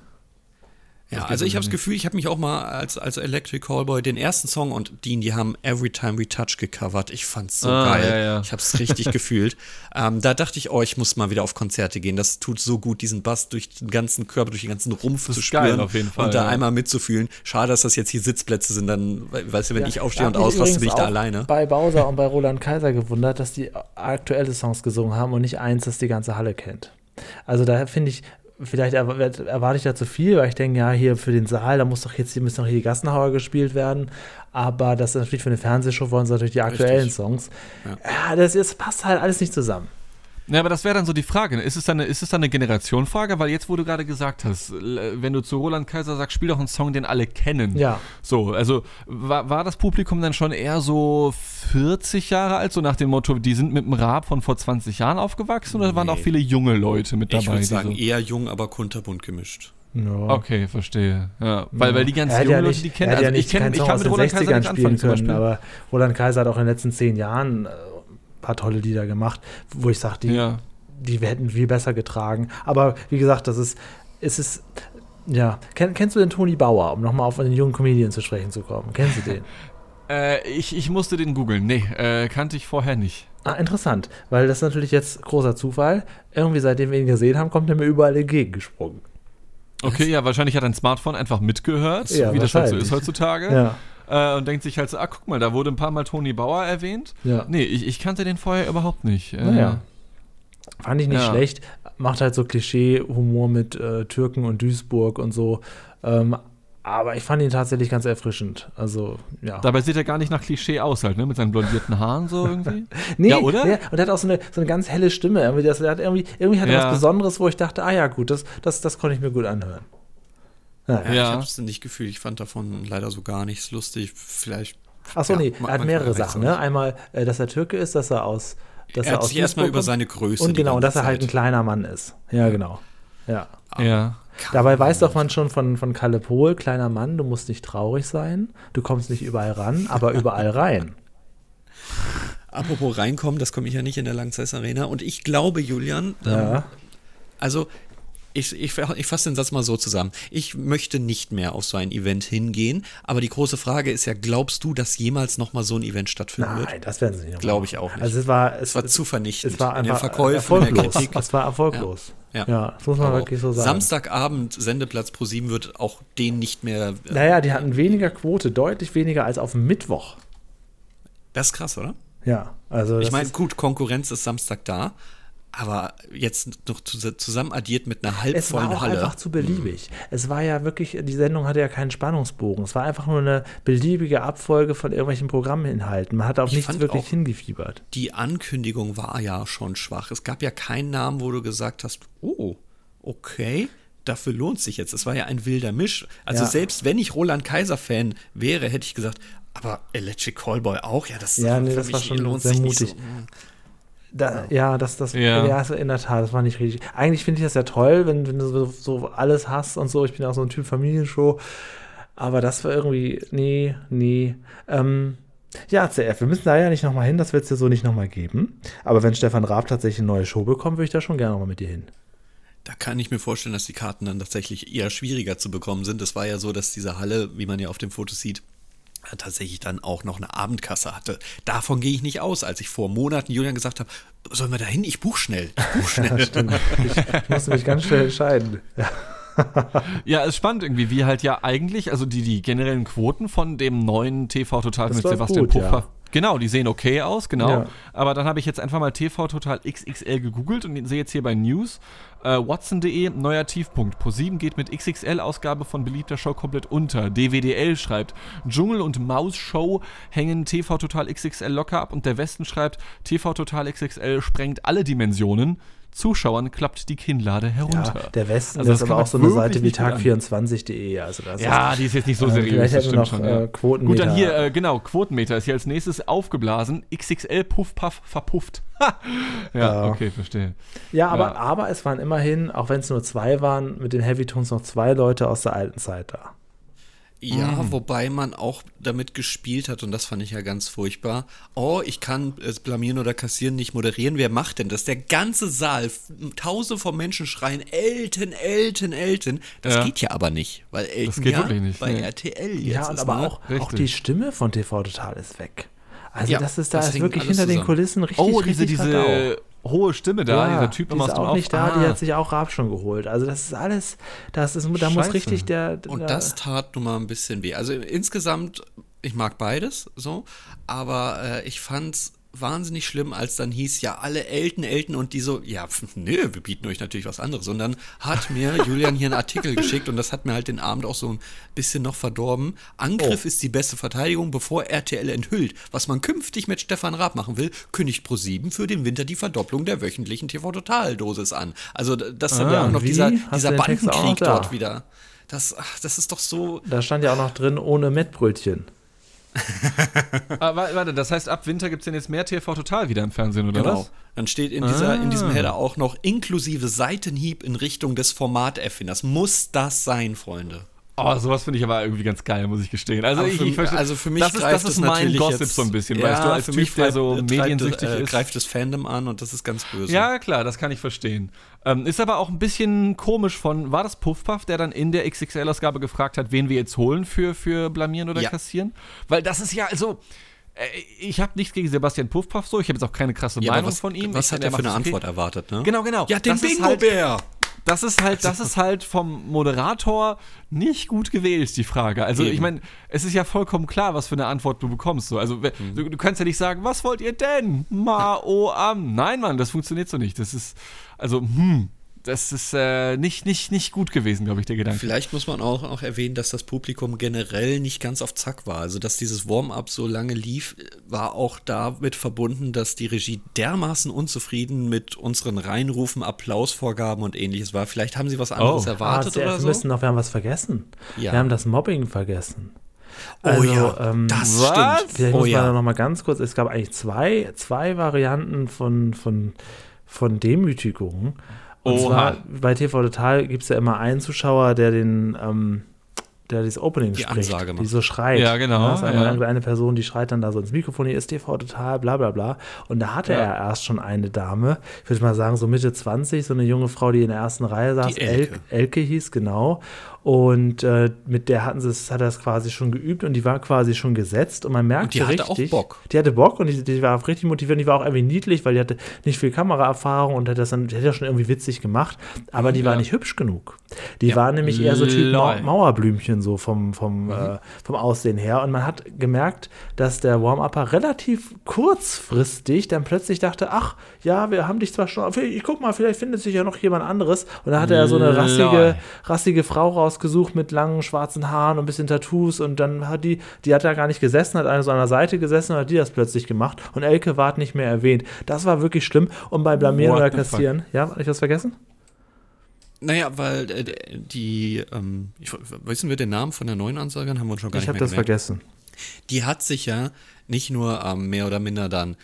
Ja, geht also ich so habe das nicht. Gefühl, ich habe mich auch mal als, als Electric Callboy den ersten Song und Dean, die haben Every Time We Touch gecovert. Ich fand's so Ah, geil. ja, ja. Ich habe es richtig gefühlt. Ähm, da dachte ich, oh, ich muss mal wieder auf Konzerte gehen. Das tut so gut, diesen Bass durch den ganzen Körper, durch den ganzen Rumpf Das zu ist geil, spüren auf jeden Fall, und da ja. einmal mitzufühlen. Schade, dass das jetzt hier Sitzplätze sind. Dann, weißt du, wenn Ja, ich aufstehe da und hab mich ausraste, bin ich übrigens da auch alleine. Bei Bowser und bei Roland Kaiser gewundert, dass die aktuelle Songs gesungen haben und nicht eins, das die ganze Halle kennt. Also da finde ich, vielleicht erw- erwarte ich da zu viel, weil ich denke, ja, hier für den Saal, da muss doch jetzt, hier müssen doch hier die Gassenhauer gespielt werden. Aber das ist natürlich für eine Fernsehshow, wollen sie natürlich die aktuellen Richtig. Songs. Ja. Ja, das, das passt halt alles nicht zusammen. Ja, aber das wäre dann so die Frage. Ist es dann eine, ist es dann eine Generationsfrage? Weil jetzt, wo du gerade gesagt hast, l- wenn du zu Roland Kaiser sagst, spiel doch einen Song, den alle kennen. Ja. So, also war, war das Publikum dann schon eher so vierzig Jahre alt, so nach dem Motto, die sind mit dem Rap von vor zwanzig Jahren aufgewachsen oder waren Nee. auch viele junge Leute mit dabei? Ich würde die sagen, so, eher jung, aber kunterbunt gemischt. Ja. okay, verstehe. Ja, weil, weil die ganz Er hätte jungen ja Leute, nicht, die kennen, er hätte also ja ich, nicht kenn, keinen ich Song kann aus mit den Roland Kaiser sechzigern nicht spielen anfangen zum können, Beispiel. aber Roland Kaiser hat auch in den letzten zehn Jahren äh, ein paar tolle Lieder gemacht, wo ich sage, die, Ja. die hätten viel besser getragen. Aber wie gesagt, das ist, es ist, ja. Kenn, kennst du den Toni Bauer, um nochmal auf einen jungen Comedian zu sprechen zu kommen? Kennst du den? Äh, ich, ich musste den googeln. Nee, äh, kannte ich vorher nicht. Ah, interessant, weil das ist natürlich jetzt großer Zufall. Irgendwie, seitdem wir ihn gesehen haben, kommt er mir überall entgegengesprungen. Okay, ja, wahrscheinlich hat ein Smartphone einfach mitgehört, Ja, wie das halt so wahrscheinlich. ist heutzutage. Ja. Äh, und denkt sich halt so, ah, guck mal, da wurde ein paar Mal Toni Bauer erwähnt. Ja. Nee, ich, ich kannte den vorher überhaupt nicht. Äh, Naja. Fand ich nicht Ja. schlecht. Macht halt so Klischee-Humor mit äh, Türken und Duisburg und so. Ähm, aber ich fand ihn tatsächlich ganz erfrischend. Also, ja. Dabei sieht er gar nicht nach Klischee aus halt, ne? Mit seinen blondierten Haaren so irgendwie. Nee, Ja, oder? Nee, und er hat auch so eine, so eine ganz helle Stimme. Irgendwie, das, er hat irgendwie, irgendwie hat er Ja. was Besonderes, wo ich dachte, ah ja, gut, das, das, das konnte ich mir gut anhören. Naja. Ja, Ja. Ich habe es nicht gefühlt. Ich fand davon leider so gar nichts lustig. Vielleicht. Achso, ja, nee, ma- er hat manchmal mehrere reicht's Sachen. auch Ne? nicht. Einmal, äh, dass er Türke ist, dass er aus. Dass Er hat aus sich erstmal Duisburg über kommt. seine Größe. Und die genau, und dass ganze er halt ein Zeit- kleiner Mann ist. Ja, genau. Ja. Ja. Dabei weiß doch man schon von, von Kalle Pohl, kleiner Mann, du musst nicht traurig sein, du kommst nicht überall ran, aber überall rein. Apropos reinkommen, das komme ich ja nicht in der Langzeit Arena. Und ich glaube, Julian, ähm, Ja. also ich, ich, ich fasse den Satz mal so zusammen. Ich möchte nicht mehr auf so ein Event hingehen, aber die große Frage ist ja, glaubst du, dass jemals nochmal so ein Event stattfinden Nein, wird? das werden sie nicht. Glaube ich auch nicht. Also es war, es, Es war zu vernichtend. es war in den einfach Verkäufen, in der erfolglos. Kritik. Es war erfolglos. Ja. Ja, das muss man Aber wirklich so auch sagen. Samstagabend Sendeplatz Pro sieben wird auch den nicht mehr. Äh, Naja, die hatten weniger Quote, deutlich weniger als auf dem Mittwoch. Das ist krass, oder? Ja, also Ich das meine, ist- gut, Konkurrenz ist Samstag da, aber jetzt noch zu, zusammen addiert mit einer es war halbvollen auch Halle. einfach zu beliebig. Es war ja wirklich, die Sendung hatte ja keinen Spannungsbogen. Es war einfach nur eine beliebige Abfolge von irgendwelchen Programminhalten. Man hat auf Ich nichts fand wirklich auch- hingefiebert. Die Ankündigung war ja schon schwach. Es gab ja keinen Namen, wo du gesagt hast, oh, okay, dafür lohnt sich jetzt. Es war ja ein wilder Misch. Also Ja. selbst wenn ich Roland Kaiser-Fan wäre, hätte ich gesagt, aber Electric Callboy auch? Ja, das, Ja, nee, für das war mich schon lohnt sehr sich nicht mutig. so. Da, ja, das, das, Ja. ja. in der Tat, das war nicht richtig. Eigentlich finde ich das ja toll, wenn, wenn du so, so alles hast und so. Ich bin ja auch so ein Typ Familienshow. Aber das war irgendwie, nee, nee. Ähm, Ja, C F, wir müssen da ja nicht nochmal hin, das wird es ja so nicht nochmal geben. Aber wenn Stefan Raab tatsächlich eine neue Show bekommt, würde ich da schon gerne nochmal mit dir hin. Da kann ich mir vorstellen, dass die Karten dann tatsächlich eher schwieriger zu bekommen sind. Es war ja so, dass diese Halle, wie man ja auf dem Foto sieht, tatsächlich dann auch noch eine Abendkasse hatte. Davon gehe ich nicht aus, als ich vor Monaten Julian gesagt habe, sollen wir da hin? Ich buch schnell. Ich buch schnell. Ja, stimmt. Ich musste mich ganz schnell entscheiden. Ja. Ja, es ist spannend irgendwie, wie halt ja eigentlich, also die, die generellen Quoten von dem neuen T V Total Das mit läuft Sebastian gut, Puffer. ja. Genau, die sehen okay aus, genau. Ja. Aber dann habe ich jetzt einfach mal T V Total X X L gegoogelt und sehe jetzt hier bei News, äh, Watson punkt de, neuer Tiefpunkt. ProSieben geht mit X X L-Ausgabe von beliebter Show komplett unter. D W D L schreibt, Dschungel- und Maus-Show hängen T V Total X X L locker ab. Und der Westen schreibt, T V Total X X L sprengt alle Dimensionen. Zuschauern klappt die Kinnlade herunter. Ja, der Westen, Also das das ist aber kann auch so man eine wirklich Seite wie nicht gut an. tag vierundzwanzig punkt de. Also das Ja, ist, die ist jetzt nicht so äh, seriös, vielleicht das hätten wir stimmt noch schon. Ja. äh, Quotenmeter. Gut, dann hier, äh, genau, Quotenmeter ist hier als nächstes aufgeblasen. X X L Puff Puff verpufft. Ha! Ja, Ja. okay, verstehe. Ja, aber, Ja. aber es waren immerhin, auch wenn es nur zwei waren, mit den Heavy Tones noch zwei Leute aus der alten Zeit da. Ja, Mhm. wobei man auch damit gespielt hat, und das fand ich ja ganz furchtbar. Oh, ich kann es blamieren oder kassieren nicht moderieren. Wer macht denn das? Der ganze Saal, f- tausende von Menschen schreien, Elton, Elton, Elton. Das Ja. geht ja aber nicht, weil Elton Das geht ja wirklich nicht, bei nee. R T L jetzt Ja, und ist, aber ne? auch, auch Richtig. die Stimme von T V Total ist weg. Also Ja, das ist, da das ist hängt wirklich alles hinter den zusammen. Kulissen richtig, Oh, diese, richtig Radau. diese hohe Stimme da, dieser Typ die immer ist aus dem auch Off. nicht da, Ah. die hat sich auch Raab schon geholt. Also das ist alles, das ist, da muss Scheiße. richtig der, Und der das tat nun mal ein bisschen weh. Also insgesamt, ich mag beides so, aber äh, ich fand's wahnsinnig schlimm, als dann hieß, ja, alle Elten, Elten und die so, ja, pf, nee, wir bieten euch natürlich was anderes. Und dann hat mir Julian hier einen Artikel geschickt und das hat mir halt den Abend auch so ein bisschen noch verdorben. Angriff Oh. ist die beste Verteidigung, bevor R T L enthüllt. Was man künftig mit Stefan Raab machen will, kündigt ProSieben für den Winter die Verdopplung der wöchentlichen T V-Total-Dosis an. Also das dann Ah, ja auch noch wie? dieser, Hast dieser du den Text auch noch Bandenkrieg da? dort wieder. Das, ach, das ist doch so. Da stand ja auch noch drin, ohne Mettbrötchen. Ah, wa- warte, das heißt, ab Winter gibt es denn jetzt mehr T V Total wieder im Fernsehen, oder Genau. was? Dann steht in, dieser, in diesem Ah. Header auch noch inklusive Seitenhieb in Richtung des Format-Erfinders. Muss das sein, Freunde? Oh, sowas finde ich aber irgendwie ganz geil, muss ich gestehen. Also, Aber ich, für, ich verstehe, also für mich das ist, greift das ist es mein natürlich Gossip jetzt, so ein bisschen, ja, weißt du, als für Typ, mich der so treibt- mediensüchtig äh, ist. greift das Fandom an und das ist ganz böse. Ja, klar, das kann ich verstehen. Ähm, ist aber auch ein bisschen komisch von, war das Puffpuff, der dann in der X X L-Ausgabe gefragt hat, wen wir jetzt holen für, für blamieren oder Ja. kassieren? Weil das ist ja, also, äh, ich habe nichts gegen Sebastian Puffpuff so, ich habe jetzt auch keine krasse Ja, aber Meinung was, von ihm. was Ich hat finde, er für eine macht das okay. Antwort erwartet, ne? Genau, genau. Ja, den Das ist halt- Bingo-Bär! Das ist halt, das ist halt vom Moderator nicht gut gewählt, die Frage. Also Eben. ich meine, es ist ja vollkommen klar, was für eine Antwort du bekommst. So. Also we- Mhm. du, du kannst ja nicht sagen, was wollt ihr denn? Ma, o, am. Nein, Mann, das funktioniert so nicht. Das ist, also, hm, das ist äh, nicht, nicht, nicht gut gewesen, glaube ich, der Gedanke. Vielleicht muss man auch, auch erwähnen, dass das Publikum generell nicht ganz auf Zack war. Also, dass dieses Warm-up so lange lief, war auch damit verbunden, dass die Regie dermaßen unzufrieden mit unseren Reinrufen, Applausvorgaben und ähnliches war. Vielleicht haben sie was anderes Oh. erwartet ah, oder wir so. müssen noch, wir haben was vergessen. Ja. Wir haben das Mobbing vergessen. Oh Also, ja, ähm, das was? stimmt. Vielleicht Oh muss man da ja. noch mal ganz kurz, es gab eigentlich zwei, zwei Varianten von, von, von Demütigungen. Und Oha. zwar bei T V Total gibt es ja immer einen Zuschauer, der den, ähm, der dieses Opening Die spricht, Ansage die macht. so schreit. Ja, genau, Das ist einmal ja. irgendeine Person, die schreit dann da so ins Mikrofon, hier ist T V Total, bla bla bla. Und da hatte Ja. er erst schon eine Dame, ich würde mal sagen so Mitte zwanzig, so eine junge Frau, die in der ersten Reihe saß, Die Elke. El- Elke hieß, genau. Und äh, mit der hatten sie es, hat er es quasi schon geübt und die war quasi schon gesetzt und man merkte Und die hatte auch richtig, Bock. Die hatte Bock und die, die war auch richtig motiviert und die war auch irgendwie niedlich, weil die hatte nicht viel Kameraerfahrung und hat das dann, die hat das schon irgendwie witzig gemacht, aber die war Ja. nicht hübsch genug. Die Ja. war nämlich eher so Typ Mau Lol. Mauerblümchen so vom, vom, äh, vom Aussehen her und man hat gemerkt, dass der Warm-Upper relativ kurzfristig dann plötzlich dachte, ach, ja, wir haben dich zwar schon, ich guck mal, vielleicht findet sich ja noch jemand anderes und da hatte er so eine rassige, Lol. rassige Frau rausgesucht mit langen schwarzen Haaren und ein bisschen Tattoos und dann hat die, die hat da gar nicht gesessen, hat eine so an der Seite gesessen und hat die das plötzlich gemacht und Elke ward nicht mehr erwähnt. Das war wirklich schlimm und bei Blamieren What oder the Kassieren, ja, habe ich was vergessen? Naja, weil äh, die, ähm, ich, wissen wir den Namen von der neuen Ansagerin? Haben wir uns schon gar Ich nicht habe mehr das gemerkt. vergessen. Die hat sich ja nicht nur ähm, mehr oder minder dann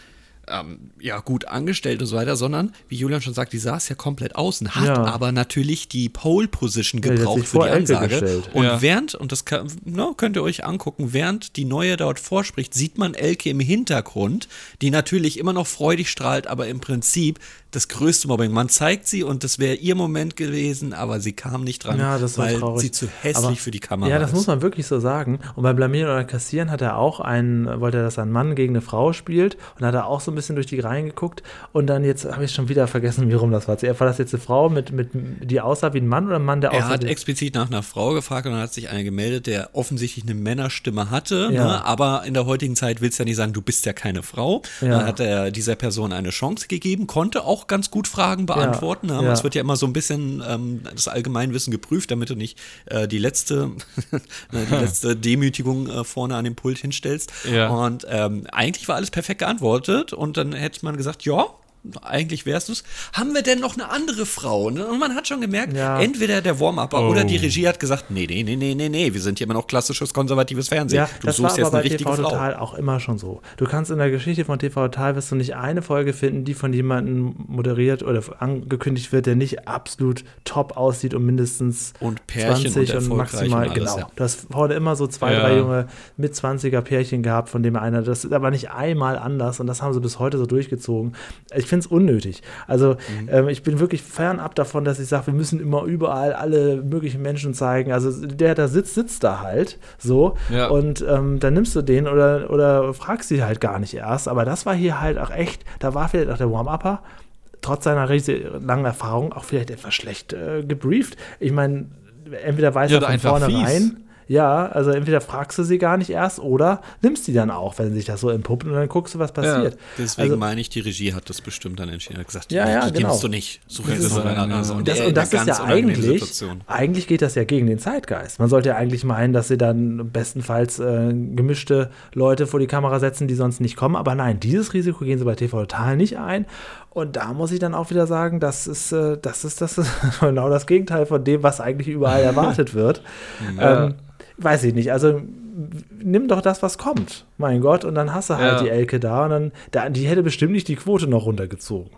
ähm, ja, gut angestellt und so weiter, sondern, wie Julian schon sagt, die saß ja komplett außen, hat Ja. aber natürlich die Pole-Position Ja, die hat gebraucht sich für vor die Elke Ansage. gestellt. Und Ja. während, und das kann, no, könnt ihr euch angucken, während die Neue dort vorspricht, sieht man Elke im Hintergrund, die natürlich immer noch freudig strahlt, aber im Prinzip das größte Mobbing. Man zeigt sie und das wäre ihr Moment gewesen, aber sie kam nicht dran, Ja, das war weil traurig. sie zu hässlich Aber- für die Kamera Ja, das ist. muss man wirklich so sagen. Und bei Blamieren oder Kassieren hat er auch einen, wollte er, dass ein Mann gegen eine Frau spielt und hat er auch so ein bisschen durch die Reihen geguckt und dann jetzt habe ich schon wieder vergessen, wie rum das war. War das jetzt eine Frau, mit, mit, die aussah wie ein Mann oder ein Mann, der Er aussah hat wie... explizit nach einer Frau gefragt und dann hat sich einer gemeldet, der offensichtlich eine Männerstimme hatte, Ja. ne? Aber in der heutigen Zeit willst du ja nicht sagen, du bist ja keine Frau. Ja. Dann hat er dieser Person eine Chance gegeben, konnte auch ganz gut Fragen beantworten. Ja. Ne? Ja. Es wird ja immer so ein bisschen ähm, das Allgemeinwissen geprüft, damit du nicht äh, die letzte ne, die letzte Demütigung äh, vorne an dem Pult hinstellst. Ja. Und ähm, eigentlich war alles perfekt geantwortet und dann hätte man gesagt, ja, eigentlich wärst du's. Haben wir denn noch eine andere Frau? Und man hat schon gemerkt, Ja. entweder der Warm-Upper Oh. oder die Regie hat gesagt, nee, nee, nee, nee, nee, nee, wir sind hier immer noch klassisches konservatives Fernsehen. Ja, du das suchst war jetzt aber eine bei richtige T V Frau. Total auch immer schon so. Du kannst in der Geschichte von T V Total wirst du nicht eine Folge finden, die von jemandem moderiert oder angekündigt wird, der nicht absolut top aussieht und mindestens Und Pärchen zwanzig und und erfolgreich maximal, und alles, genau. ja. Du hast vorne immer so zwei, Ja. drei junge mit zwanziger Pärchen gehabt, von dem einer, das ist aber nicht einmal anders und das haben sie bis heute so durchgezogen. Ich finde es unnötig. Also Mhm. ähm, ich bin wirklich fernab davon, dass ich sage, wir müssen immer überall alle möglichen Menschen zeigen. Also der da sitzt, sitzt da halt so Ja. und ähm, dann nimmst du den oder, oder fragst sie halt gar nicht erst. Aber das war hier halt auch echt, da war vielleicht auch der Warm-Upper, trotz seiner riesig langen Erfahrung, auch vielleicht etwas schlecht äh, gebrieft. Ich meine, entweder weiß Ja, er oder von einfach vornherein, fies. ja, also entweder fragst du sie gar nicht erst oder nimmst die dann auch, wenn sich das so entpuppt und dann guckst du, was passiert. Deswegen Also- meine ich, die Regie hat das bestimmt dann entschieden. Hat gesagt, Ja, ja, die genau. nimmst du nicht. Such Das jetzt ist noch eine ein, andere. äh, Und Das, der und das in einer ist ja ganz unangenehmen eigentlich, Situation. eigentlich geht das ja gegen den Zeitgeist. Man sollte ja eigentlich meinen, dass sie dann bestenfalls äh, gemischte Leute vor die Kamera setzen, die sonst nicht kommen. Aber nein, dieses Risiko gehen sie bei T V Total nicht ein. Und da muss ich dann auch wieder sagen, das ist, äh, das ist, das ist genau das Gegenteil von dem, was eigentlich überall erwartet wird. Ähm, weiß ich nicht. Also nimm doch das, was kommt. Mein Gott. Und dann hast du halt Ja. die Elke da. Und dann, da, die hätte bestimmt nicht die Quote noch runtergezogen.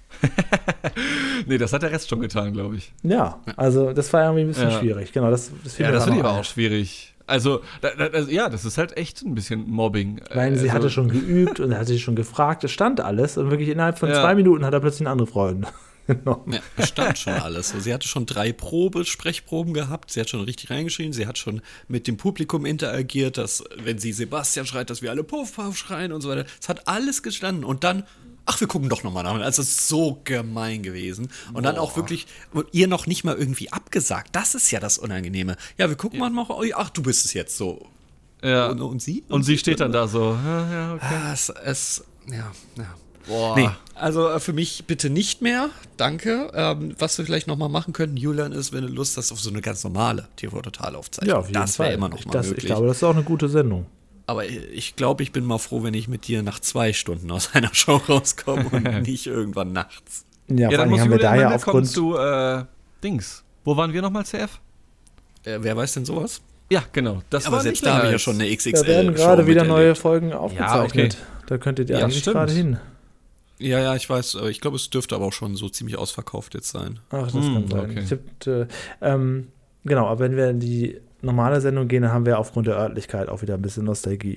Nee, das hat der Rest schon getan, glaube ich. Ja, also das war irgendwie ein bisschen Ja. schwierig. Genau, das, das fiel Ja, mir das da finde ich noch aber ein. auch schwierig. Also, da, da, also, ja, das ist halt echt ein bisschen Mobbing. Weil sie also, hatte schon geübt und er hatte sich schon gefragt, es stand alles und wirklich innerhalb von Ja. zwei Minuten hat er plötzlich eine andere Freundin genommen. Ja, es stand schon alles. Sie hatte schon drei Probe, Sprechproben gehabt. Sie hat schon richtig reingeschrien. Sie hat schon mit dem Publikum interagiert, dass, wenn sie Sebastian schreit, dass wir alle Puff, Puff schreien und so weiter. Es hat alles gestanden. Und dann, ach, wir gucken doch nochmal nach. Also, es ist so gemein gewesen. Und dann auch wirklich ihr noch nicht mal irgendwie abgesagt. Das ist ja das Unangenehme. Ja, wir gucken mal noch. Ach, du bist es jetzt so. Ja. Und, und sie? Und sie steht dann da so. Ja, ja, okay. Ah, es, es, ja, ja. Boah. Nee, also äh, für mich bitte nicht mehr. Danke. Ähm, was wir vielleicht noch mal machen könnten, Julian, ist, wenn du Lust hast auf so eine ganz normale T V-Total-Aufzeichnung. Ja, auf jeden das wäre Fall. immer noch ich, mal das, möglich. ich glaube, das ist auch eine gute Sendung. Aber ich glaube, ich bin mal froh, wenn ich mit dir nach zwei Stunden aus einer Show rauskomme und nicht irgendwann nachts. Ja, Ja, vor dann allem muss haben wir Julian da ja mal mitkommen aufgrund. zu äh, Dings. Wo waren wir nochmal, C F? Äh, wer weiß denn sowas? Ja, genau. Das Aber war selbst nicht da habe ich länger ja als- schon eine X X Da werden L-Show gerade wieder neue miterlebt. Folgen aufgezeichnet. Da könntet ihr Ja, eigentlich stimmt. gerade hin. Ja, ja, ich weiß. äh, Ich glaube, es dürfte aber auch schon so ziemlich ausverkauft jetzt sein. Ach, das Hm, kann sein. okay. Ich hab, äh, ähm, genau, aber wenn wir in die normale Sendung gehen, dann haben wir aufgrund der Örtlichkeit auch wieder ein bisschen Nostalgie.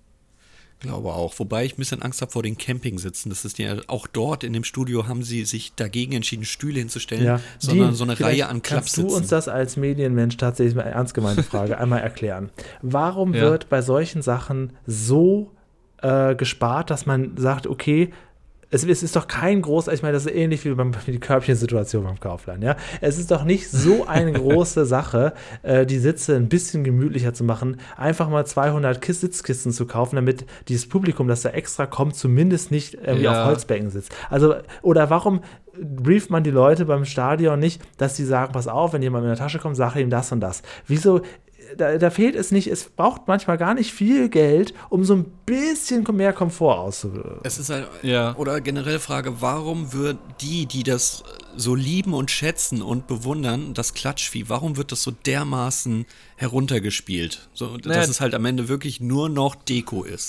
Glaube auch. Wobei ich ein bisschen Angst habe vor den Campingsitzen. Das ist ja auch dort in dem Studio haben sie sich dagegen entschieden, Stühle hinzustellen, Ja, sondern Dean, so eine vielleicht Reihe an kannst du Klappsitzen. uns das als Medienmensch tatsächlich mal ernst gemeinte Frage einmal erklären? Warum Ja. wird bei solchen Sachen so äh, gespart, dass man sagt, okay, es, es ist doch kein großer, ich meine, das ist ähnlich wie beim, wie die Körbchensituation beim Kaufland, ja. Es ist doch nicht so eine große Sache, äh, die Sitze ein bisschen gemütlicher zu machen, einfach mal zweihundert Kis- Sitzkisten zu kaufen, damit dieses Publikum, das da extra kommt, zumindest nicht irgendwie Ja. auf Holzbänken sitzt. Also, oder warum brieft man die Leute beim Stadion nicht, dass die sagen, pass auf, wenn jemand in der Tasche kommt, sag ihm das und das. Wieso? Da, da fehlt es nicht, es braucht manchmal gar nicht viel Geld, um so ein bisschen mehr Komfort auszuwirken. Es ist halt, Ja. oder generell Frage, warum wird die, die das so lieben und schätzen und bewundern, das Klatschvieh, warum wird das so dermaßen heruntergespielt? So, Naja. dass es halt am Ende wirklich nur noch Deko ist.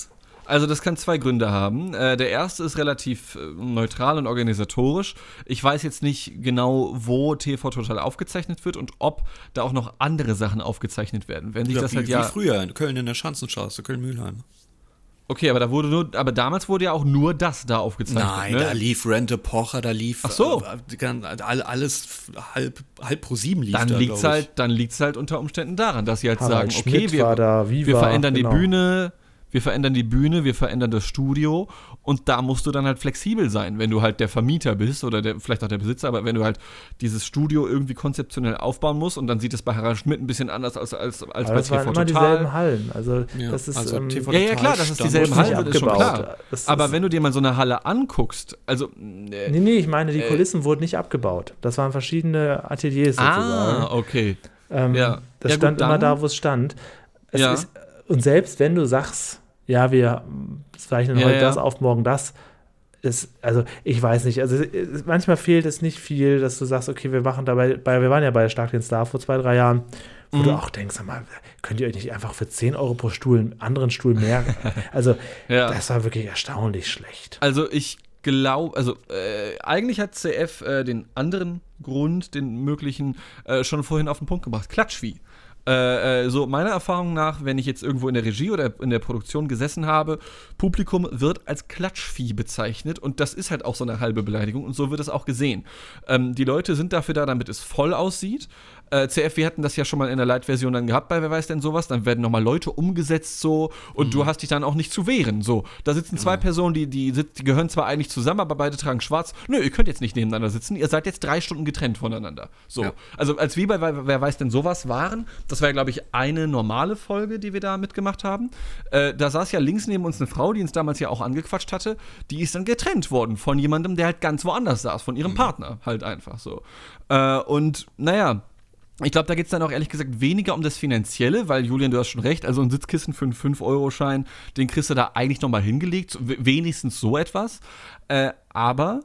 Also das kann zwei Gründe haben. Äh, der erste ist relativ äh, neutral und organisatorisch. Ich weiß jetzt nicht genau, wo T V Total aufgezeichnet wird und ob da auch noch andere Sachen aufgezeichnet werden. Wenn sich Ja, das wie, halt wie ja früher in Köln in der Schanzenstraße, Köln-Mühlheim. Okay, aber da wurde nur, aber damals wurde ja auch nur das da aufgezeichnet. Nein, ne? da lief Rente Pocher, da lief Ach so. äh, alles halb, halb pro sieben lief Dann da, liegt's glaub ich. halt, dann liegt's halt unter Umständen daran, dass sie halt Harald sagen, Schmidt okay, wir, war da, Viva, wir verändern genau. die Bühne, wir verändern die Bühne, wir verändern das Studio und da musst du dann halt flexibel sein, wenn du halt der Vermieter bist oder der, vielleicht auch der Besitzer, aber wenn du halt dieses Studio irgendwie konzeptionell aufbauen musst und dann sieht es bei Harald Schmidt ein bisschen anders aus als, als Aber bei das waren T V immer Total. dieselben Hallen. Also Ja, das ist also ähm, T V Ja, ja, klar, dass es dieselben Stand Hallen nicht sind, ist schon abgebaut. klar. Das Aber ist- wenn du dir mal so eine Halle anguckst, also äh, Nee, nee, ich meine, die Äh, Kulissen wurden nicht abgebaut. Das waren verschiedene Ateliers sozusagen. ah, okay. Ähm, Ja. Das Ja, gut, stand immer dann- da, wo es stand. Es Ja. ist, und selbst wenn du sagst, ja, wir zeichnen Ja, heute ja. das auf, morgen das, ist, also ich weiß nicht, also es- manchmal fehlt es nicht viel, dass du sagst, okay, wir machen dabei, bei, wir waren ja bei Stark den Star vor zwei, drei Jahren, wo Mhm. du auch denkst, sag mal, könnt ihr euch nicht einfach für zehn Euro pro Stuhl einen anderen Stuhl mehr, also Ja. das war wirklich erstaunlich schlecht. Also ich glaube, also äh, eigentlich hat C F äh, den anderen Grund, den möglichen, äh, schon vorhin auf den Punkt gebracht. Klatschvieh. Äh, äh, so meiner Erfahrung nach, wenn ich jetzt irgendwo in der Regie oder in der Produktion gesessen habe, Publikum wird als Klatschvieh bezeichnet und das ist halt auch so eine halbe Beleidigung und so wird es auch gesehen. Ähm, die Leute sind dafür da, damit es voll aussieht. Äh, C F, wir hatten das ja schon mal in der Light-Version dann gehabt bei Wer weiß denn sowas, dann werden nochmal Leute umgesetzt so und Mhm. du hast dich dann auch nicht zu wehren. So, da sitzen zwei Personen, die, die, sit- die gehören zwar eigentlich zusammen, aber beide tragen schwarz. Nö, ihr könnt jetzt nicht nebeneinander sitzen, ihr seid jetzt drei Stunden getrennt voneinander. So, Ja. also als wir bei Wer, Wer weiß denn sowas waren, das war ja, glaube ich, eine normale Folge, die wir da mitgemacht haben. Äh, da saß ja links neben uns eine Frau, die uns damals ja auch angequatscht hatte, die ist dann getrennt worden von jemandem, der halt ganz woanders saß, von ihrem Partner halt einfach so. Äh, und naja, ich glaube, da geht es dann auch ehrlich gesagt weniger um das Finanzielle, weil Julian, du hast schon recht, also ein Sitzkissen für einen fünf Euro Schein, den kriegst du da eigentlich nochmal hingelegt, so- w- wenigstens so etwas. Äh, aber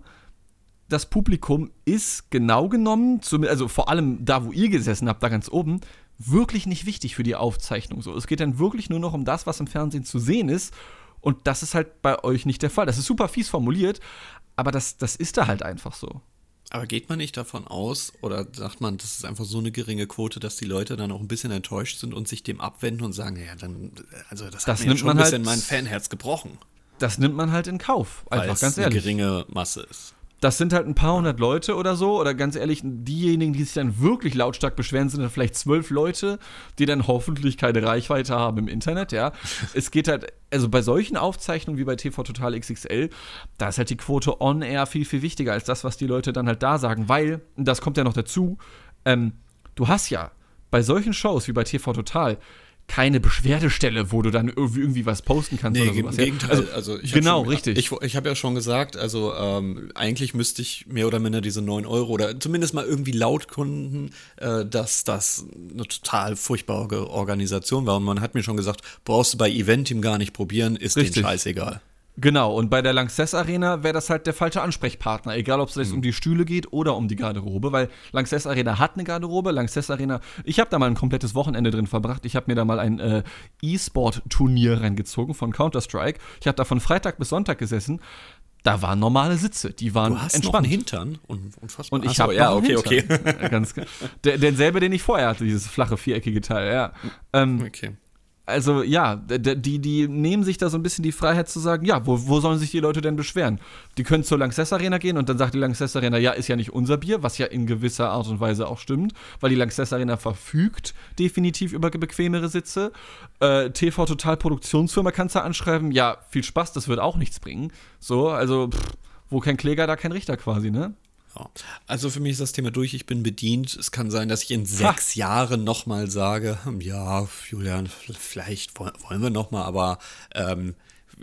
das Publikum ist genau genommen, zum, also vor allem da, wo ihr gesessen habt, da ganz oben, wirklich nicht wichtig für die Aufzeichnung. So, es geht dann wirklich nur noch um das, was im Fernsehen zu sehen ist. Und das ist halt bei euch nicht der Fall. Das ist super fies formuliert, aber das, das ist da halt einfach so. Aber geht man nicht davon aus, oder sagt man, das ist einfach so eine geringe Quote, dass die Leute dann auch ein bisschen enttäuscht sind und sich dem abwenden und sagen, ja, dann, also das, Das hat mir nimmt schon man ein bisschen halt- mein Fanherz gebrochen, Das nimmt man halt in Kauf. weil Einfach es ganz eine ehrlich. geringe Masse ist. Das sind halt ein paar hundert Leute oder so, oder ganz ehrlich, diejenigen, die sich dann wirklich lautstark beschweren, sind dann vielleicht zwölf Leute, die dann hoffentlich keine Reichweite haben im Internet, ja. Es geht halt, also bei solchen Aufzeichnungen wie bei T V Total X X L, da ist halt die Quote on-air viel, viel wichtiger als das, was die Leute dann halt da sagen, weil, und das kommt ja noch dazu, ähm, du hast ja bei solchen Shows wie bei T V Total keine Beschwerdestelle, wo du dann irgendwie, irgendwie was posten kannst Nee, oder im sowas. ja. Gegenteil. Also, Also, ich hab genau, schon, richtig. Ich, ich habe ja schon gesagt, also ähm, eigentlich müsste ich mehr oder minder diese neun Euro oder zumindest mal irgendwie laut kunden, äh, dass das eine total furchtbare Organisation war. Und man hat mir schon gesagt, brauchst du bei Eventim gar nicht probieren, ist Richtig. denen scheißegal. Genau, und bei der Lanxess Arena wäre das halt der falsche Ansprechpartner, egal ob es jetzt um die Stühle geht oder um die Garderobe, weil Lanxess Arena hat eine Garderobe, Lanxess Arena, ich habe da mal ein komplettes Wochenende drin verbracht, ich habe mir da mal ein äh, E-Sport-Turnier reingezogen von Counter-Strike, ich habe da von Freitag bis Sonntag gesessen, da waren normale Sitze, die waren Du hast entspannt. noch einen Hintern? Un unfassbar. Und ich Ach so, habe ja, noch einen okay, okay. Hintern. Ja, ganz, ge- der, derselbe, den ich vorher hatte, dieses flache, viereckige Teil, ja. Ähm, Okay. Also ja, d- d- die, die nehmen sich da so ein bisschen die Freiheit zu sagen, ja, wo, wo sollen sich die Leute denn beschweren? Die können zur Lanxess Arena gehen und dann sagt die Lanxess Arena, ja, ist ja nicht unser Bier, was ja in gewisser Art und Weise auch stimmt, weil die Lanxess Arena verfügt definitiv über bequemere Sitze. Äh, T V Total Produktionsfirma kannst du anschreiben, ja, viel Spaß, das wird auch nichts bringen. So, also pff, wo kein Kläger, da kein Richter quasi, ne? Ja. Also für mich ist das Thema durch, ich bin bedient. Es kann sein, dass ich in sechs Jahren nochmal sage, hm, ja, Julian, vielleicht woll- wollen wir nochmal, aber ähm,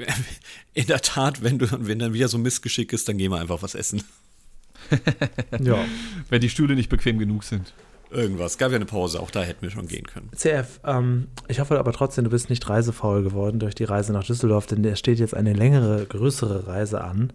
in der Tat, wenn, du, wenn dann wieder so ein Missgeschick ist, dann gehen wir einfach was essen. Ja. Wenn die Stühle nicht bequem genug sind. Irgendwas. Gab ja eine Pause, auch da hätten wir schon gehen können. C F, ähm, ich hoffe aber trotzdem, du bist nicht reisefaul geworden durch die Reise nach Düsseldorf, denn da steht jetzt eine längere, größere Reise an.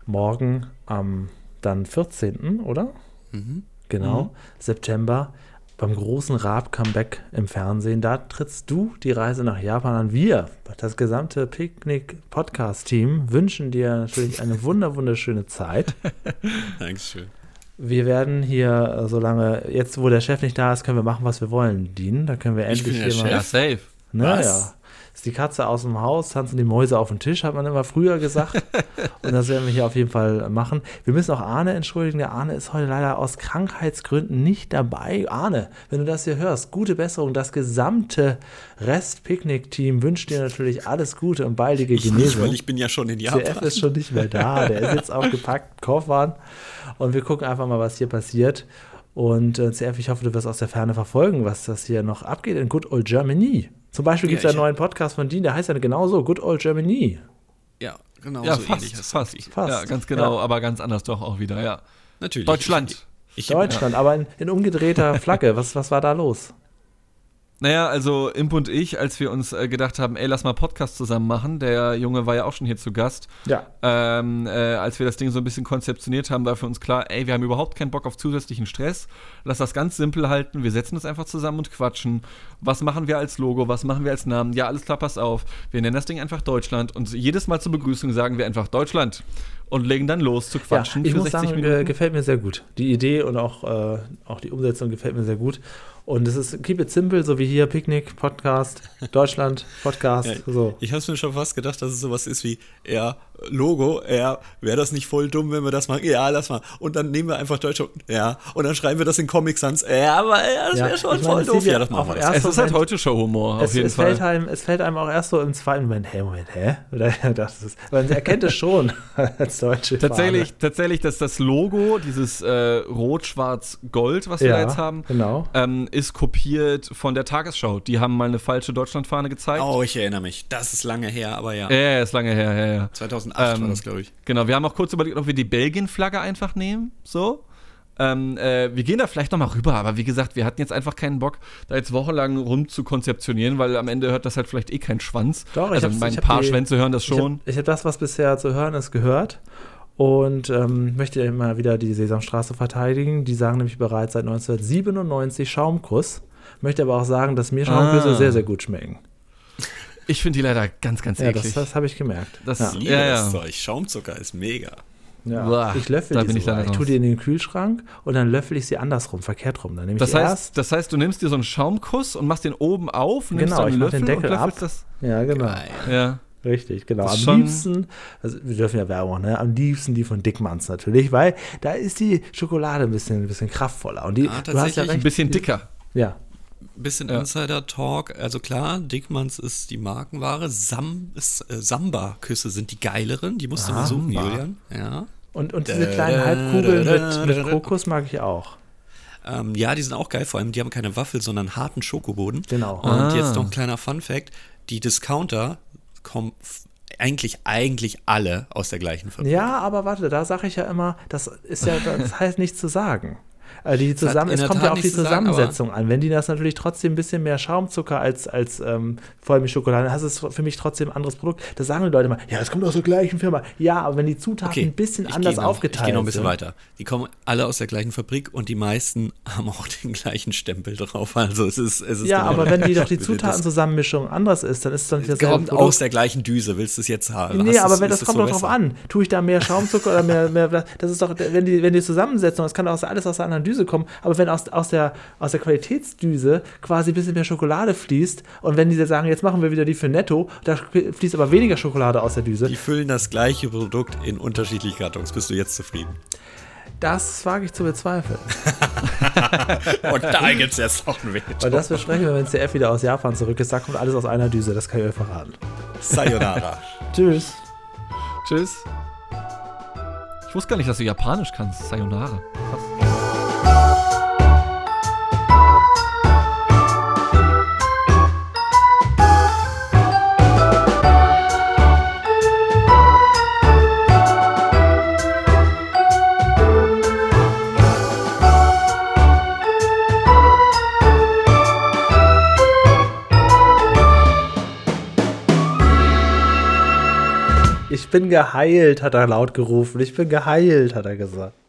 Morgen am dann vierzehnten, oder? Mhm. Genau, Mhm. September. beim großen Raab-Comeback im Fernsehen. Da trittst du die Reise nach Japan an. Wir, das gesamte Picknick-Podcast-Team, wünschen dir natürlich eine wunder wunderschöne Zeit. Dankeschön. Wir werden hier, solange, jetzt wo der Chef nicht da ist, können wir machen, was wir wollen, Dean. Da können wir Ich endlich bin der hier mal. Ja, safe. Naja. Ist die Katze aus dem Haus, tanzen die Mäuse auf dem Tisch, hat man immer früher gesagt. Und das werden wir hier auf jeden Fall machen. Wir müssen auch Arne entschuldigen. Der Arne ist heute leider aus Krankheitsgründen nicht dabei. Arne, wenn du das hier hörst, gute Besserung. Das gesamte Rest-Picknick-Team wünscht dir natürlich alles Gute und baldige Genesung. Weil ich bin ja schon in C F Japan. ist schon nicht mehr da. Der ist jetzt auch gepackt, Koffern. Und wir gucken einfach mal, was hier passiert. Und äh, C F, ich hoffe, du wirst aus der Ferne verfolgen, was das hier noch abgeht in Good Old Germany. Zum Beispiel gibt es Ja, einen neuen Podcast von Dean, der heißt ja genauso Good Old Germany. Ja, genau Ja, so fast, ähnlich. heißt fast. das. Fast. Ja, ganz genau, Ja. aber ganz anders doch auch wieder, ja. Natürlich. Deutschland. Ich, ich, Deutschland, aber in, in umgedrehter Flagge. Was, was war da los? Naja, also Imp und ich, als wir uns äh, gedacht haben, ey, lass mal Podcast zusammen machen, der Junge war ja auch schon hier zu Gast, Ja. ähm, äh, als wir das Ding so ein bisschen konzeptioniert haben, war für uns klar, ey, wir haben überhaupt keinen Bock auf zusätzlichen Stress, lass das ganz simpel halten, wir setzen uns einfach zusammen und quatschen, was machen wir als Logo, was machen wir als Namen, ja, alles klar, pass auf, wir nennen das Ding einfach Deutschland und jedes Mal zur Begrüßung sagen wir einfach Deutschland und legen dann los zu quatschen Ja, ich für muss sechzig sagen, Minuten. äh, gefällt mir sehr gut. Die Idee und auch, äh, auch die Umsetzung gefällt mir sehr gut. Und es ist keep it simple, so wie hier Picknick, Podcast, Deutschland, Podcast, Ja, so. ich habe mir schon fast gedacht, dass es sowas ist wie, ja, Logo, ja, wäre das nicht voll dumm, wenn wir das machen? Ja, lass mal. Und dann nehmen wir einfach Deutschland, ja, und dann schreiben wir das in Comic Sans. Ja, aber ja, das Ja, wäre schon ich meine, voll es doof. sieht ja Ja, das machen auf wir den das. ersten Es ist halt Moment- heute Show-Humor, auf Es, jeden es, Fall. fällt einem, es fällt einem auch erst so im zweiten Moment, hä, Moment, hä? Oder, das ist, man erkennt es schon als Deutsche. Tatsächlich, tatsächlich, dass das Logo, dieses äh, Rot-Schwarz-Gold, was wir Ja, da jetzt haben, genau. ähm, ist kopiert von der Tagesschau. Die haben mal eine falsche Deutschlandfahne gezeigt. Oh, ich erinnere mich. Das ist lange her, aber ja. Ja, ja, ist lange her, ja, ja. zweitausendacht Ähm, war das, glaube ich. Genau, wir haben auch kurz überlegt, ob wir die Belgien-Flagge einfach nehmen, so. Ähm, äh, wir gehen da vielleicht noch mal rüber, aber wie gesagt, wir hatten jetzt einfach keinen Bock, da jetzt wochenlang rum zu konzeptionieren, weil am Ende hört das halt vielleicht eh kein Schwanz. Doch, ich also hab's- mein ich hab paar die- Schwänze hören das Ich habe schon. hab das, was bisher zu hören ist, gehört. Und ähm, möchte immer wieder die Sesamstraße verteidigen. Die sagen nämlich bereits seit neunzehnhundertsiebenundneunzig Schaumkuss. Möchte aber auch sagen, dass mir Schaumküsse Ah. sehr, sehr gut schmecken. Ich finde die leider ganz, ganz Ja, das, eklig. das habe ich gemerkt. Das- ja. Ich liebe ja, das ja. Zeug. Schaumzucker ist mega. Ja. Boah, ich löffel da die bin ich sogar. leider Ich tue raus. die in den Kühlschrank und dann löffel ich sie andersrum, verkehrt rum. Dann nehme ich Das die heißt, erst. das heißt, du nimmst dir so einen Schaumkuss und machst den oben auf, nimmst Genau, dann ich einen mach den Löffel Deckel und ab. löffelst Ja, genau. Geil. das. Ja. Richtig, genau. Das Am ist schon- liebsten, also wir dürfen ja Werbung machen, ne? Am liebsten die von Dickmanns natürlich, weil da ist die Schokolade ein bisschen, ein bisschen kraftvoller. Und die, Ah, du hast ja tatsächlich Ein recht. bisschen dicker. Ja, Bisschen Ja. Insider-Talk. Also klar, Dickmanns ist die Markenware. Sam, ist, äh, Samba-Küsse sind die geileren. Die musst du mal suchen, Samba. Julian. Ja. und, und diese Da, kleinen da, Halbkugeln da, mit, da, mit da, da. Kokos mag ich auch. Ähm, ja, die sind auch geil. Vor allem, die haben keine Waffel, sondern harten Schokoboden. Genau. Und Ah. jetzt noch ein kleiner Fun-Fact. Die Discounter kommen f- eigentlich, eigentlich alle aus der gleichen Fabrik. Ja, aber warte, da sage ich ja immer, das ist ja, das heißt nichts zu sagen. Äh, Die Das hat zusammen, in es der kommt Tat ja auf die nichts zu sagen, Zusammensetzung an. Wenn die das natürlich trotzdem ein bisschen mehr Schaumzucker als, als ähm, Vollmilchschokolade, dann hast du es für mich trotzdem ein anderes Produkt. Das sagen die Leute immer, ja, das kommt aus der gleichen Firma. Ja, aber wenn die Zutaten ein bisschen ich anders geh noch, aufgeteilt Ich gehe noch ein bisschen sind. weiter. Die kommen alle aus der gleichen Fabrik und die meisten haben auch den gleichen Stempel drauf. Also es ist, es ist Ja, genau- aber wenn die doch die Das Zutatenzusammenmischung anders ist, dann ist es doch nicht dasselbe kommt Produkt. aus der gleichen Düse. Willst du es jetzt haben? Nee, Hast aber du's- wenn, ist das es kommt so doch drauf besser? an. Tue ich da mehr Schaumzucker oder mehr, mehr, das ist doch, wenn die, wenn die Zusammensetzung, das kann doch alles aus der anderen Düse kommen, aber wenn aus, aus, der, aus der Qualitätsdüse quasi ein bisschen mehr Schokolade fließt und wenn die sagen, jetzt machen wir wieder die für Netto, da fließt aber weniger Schokolade aus der Düse, Die füllen das gleiche Produkt in unterschiedliche Kartons. Bist du jetzt zufrieden? das wage ich zu bezweifeln. Und da gibt es jetzt noch einen Veto. Und das besprechen wir, wenn C F wieder aus Japan zurück ist, da kommt alles aus einer Düse, das kann ich euch verraten. Sayonara. Tschüss. Tschüss. Ich wusste gar nicht, dass du Japanisch kannst. Sayonara. Krass. Ich bin geheilt, hat er laut gerufen. Ich bin geheilt, hat er gesagt.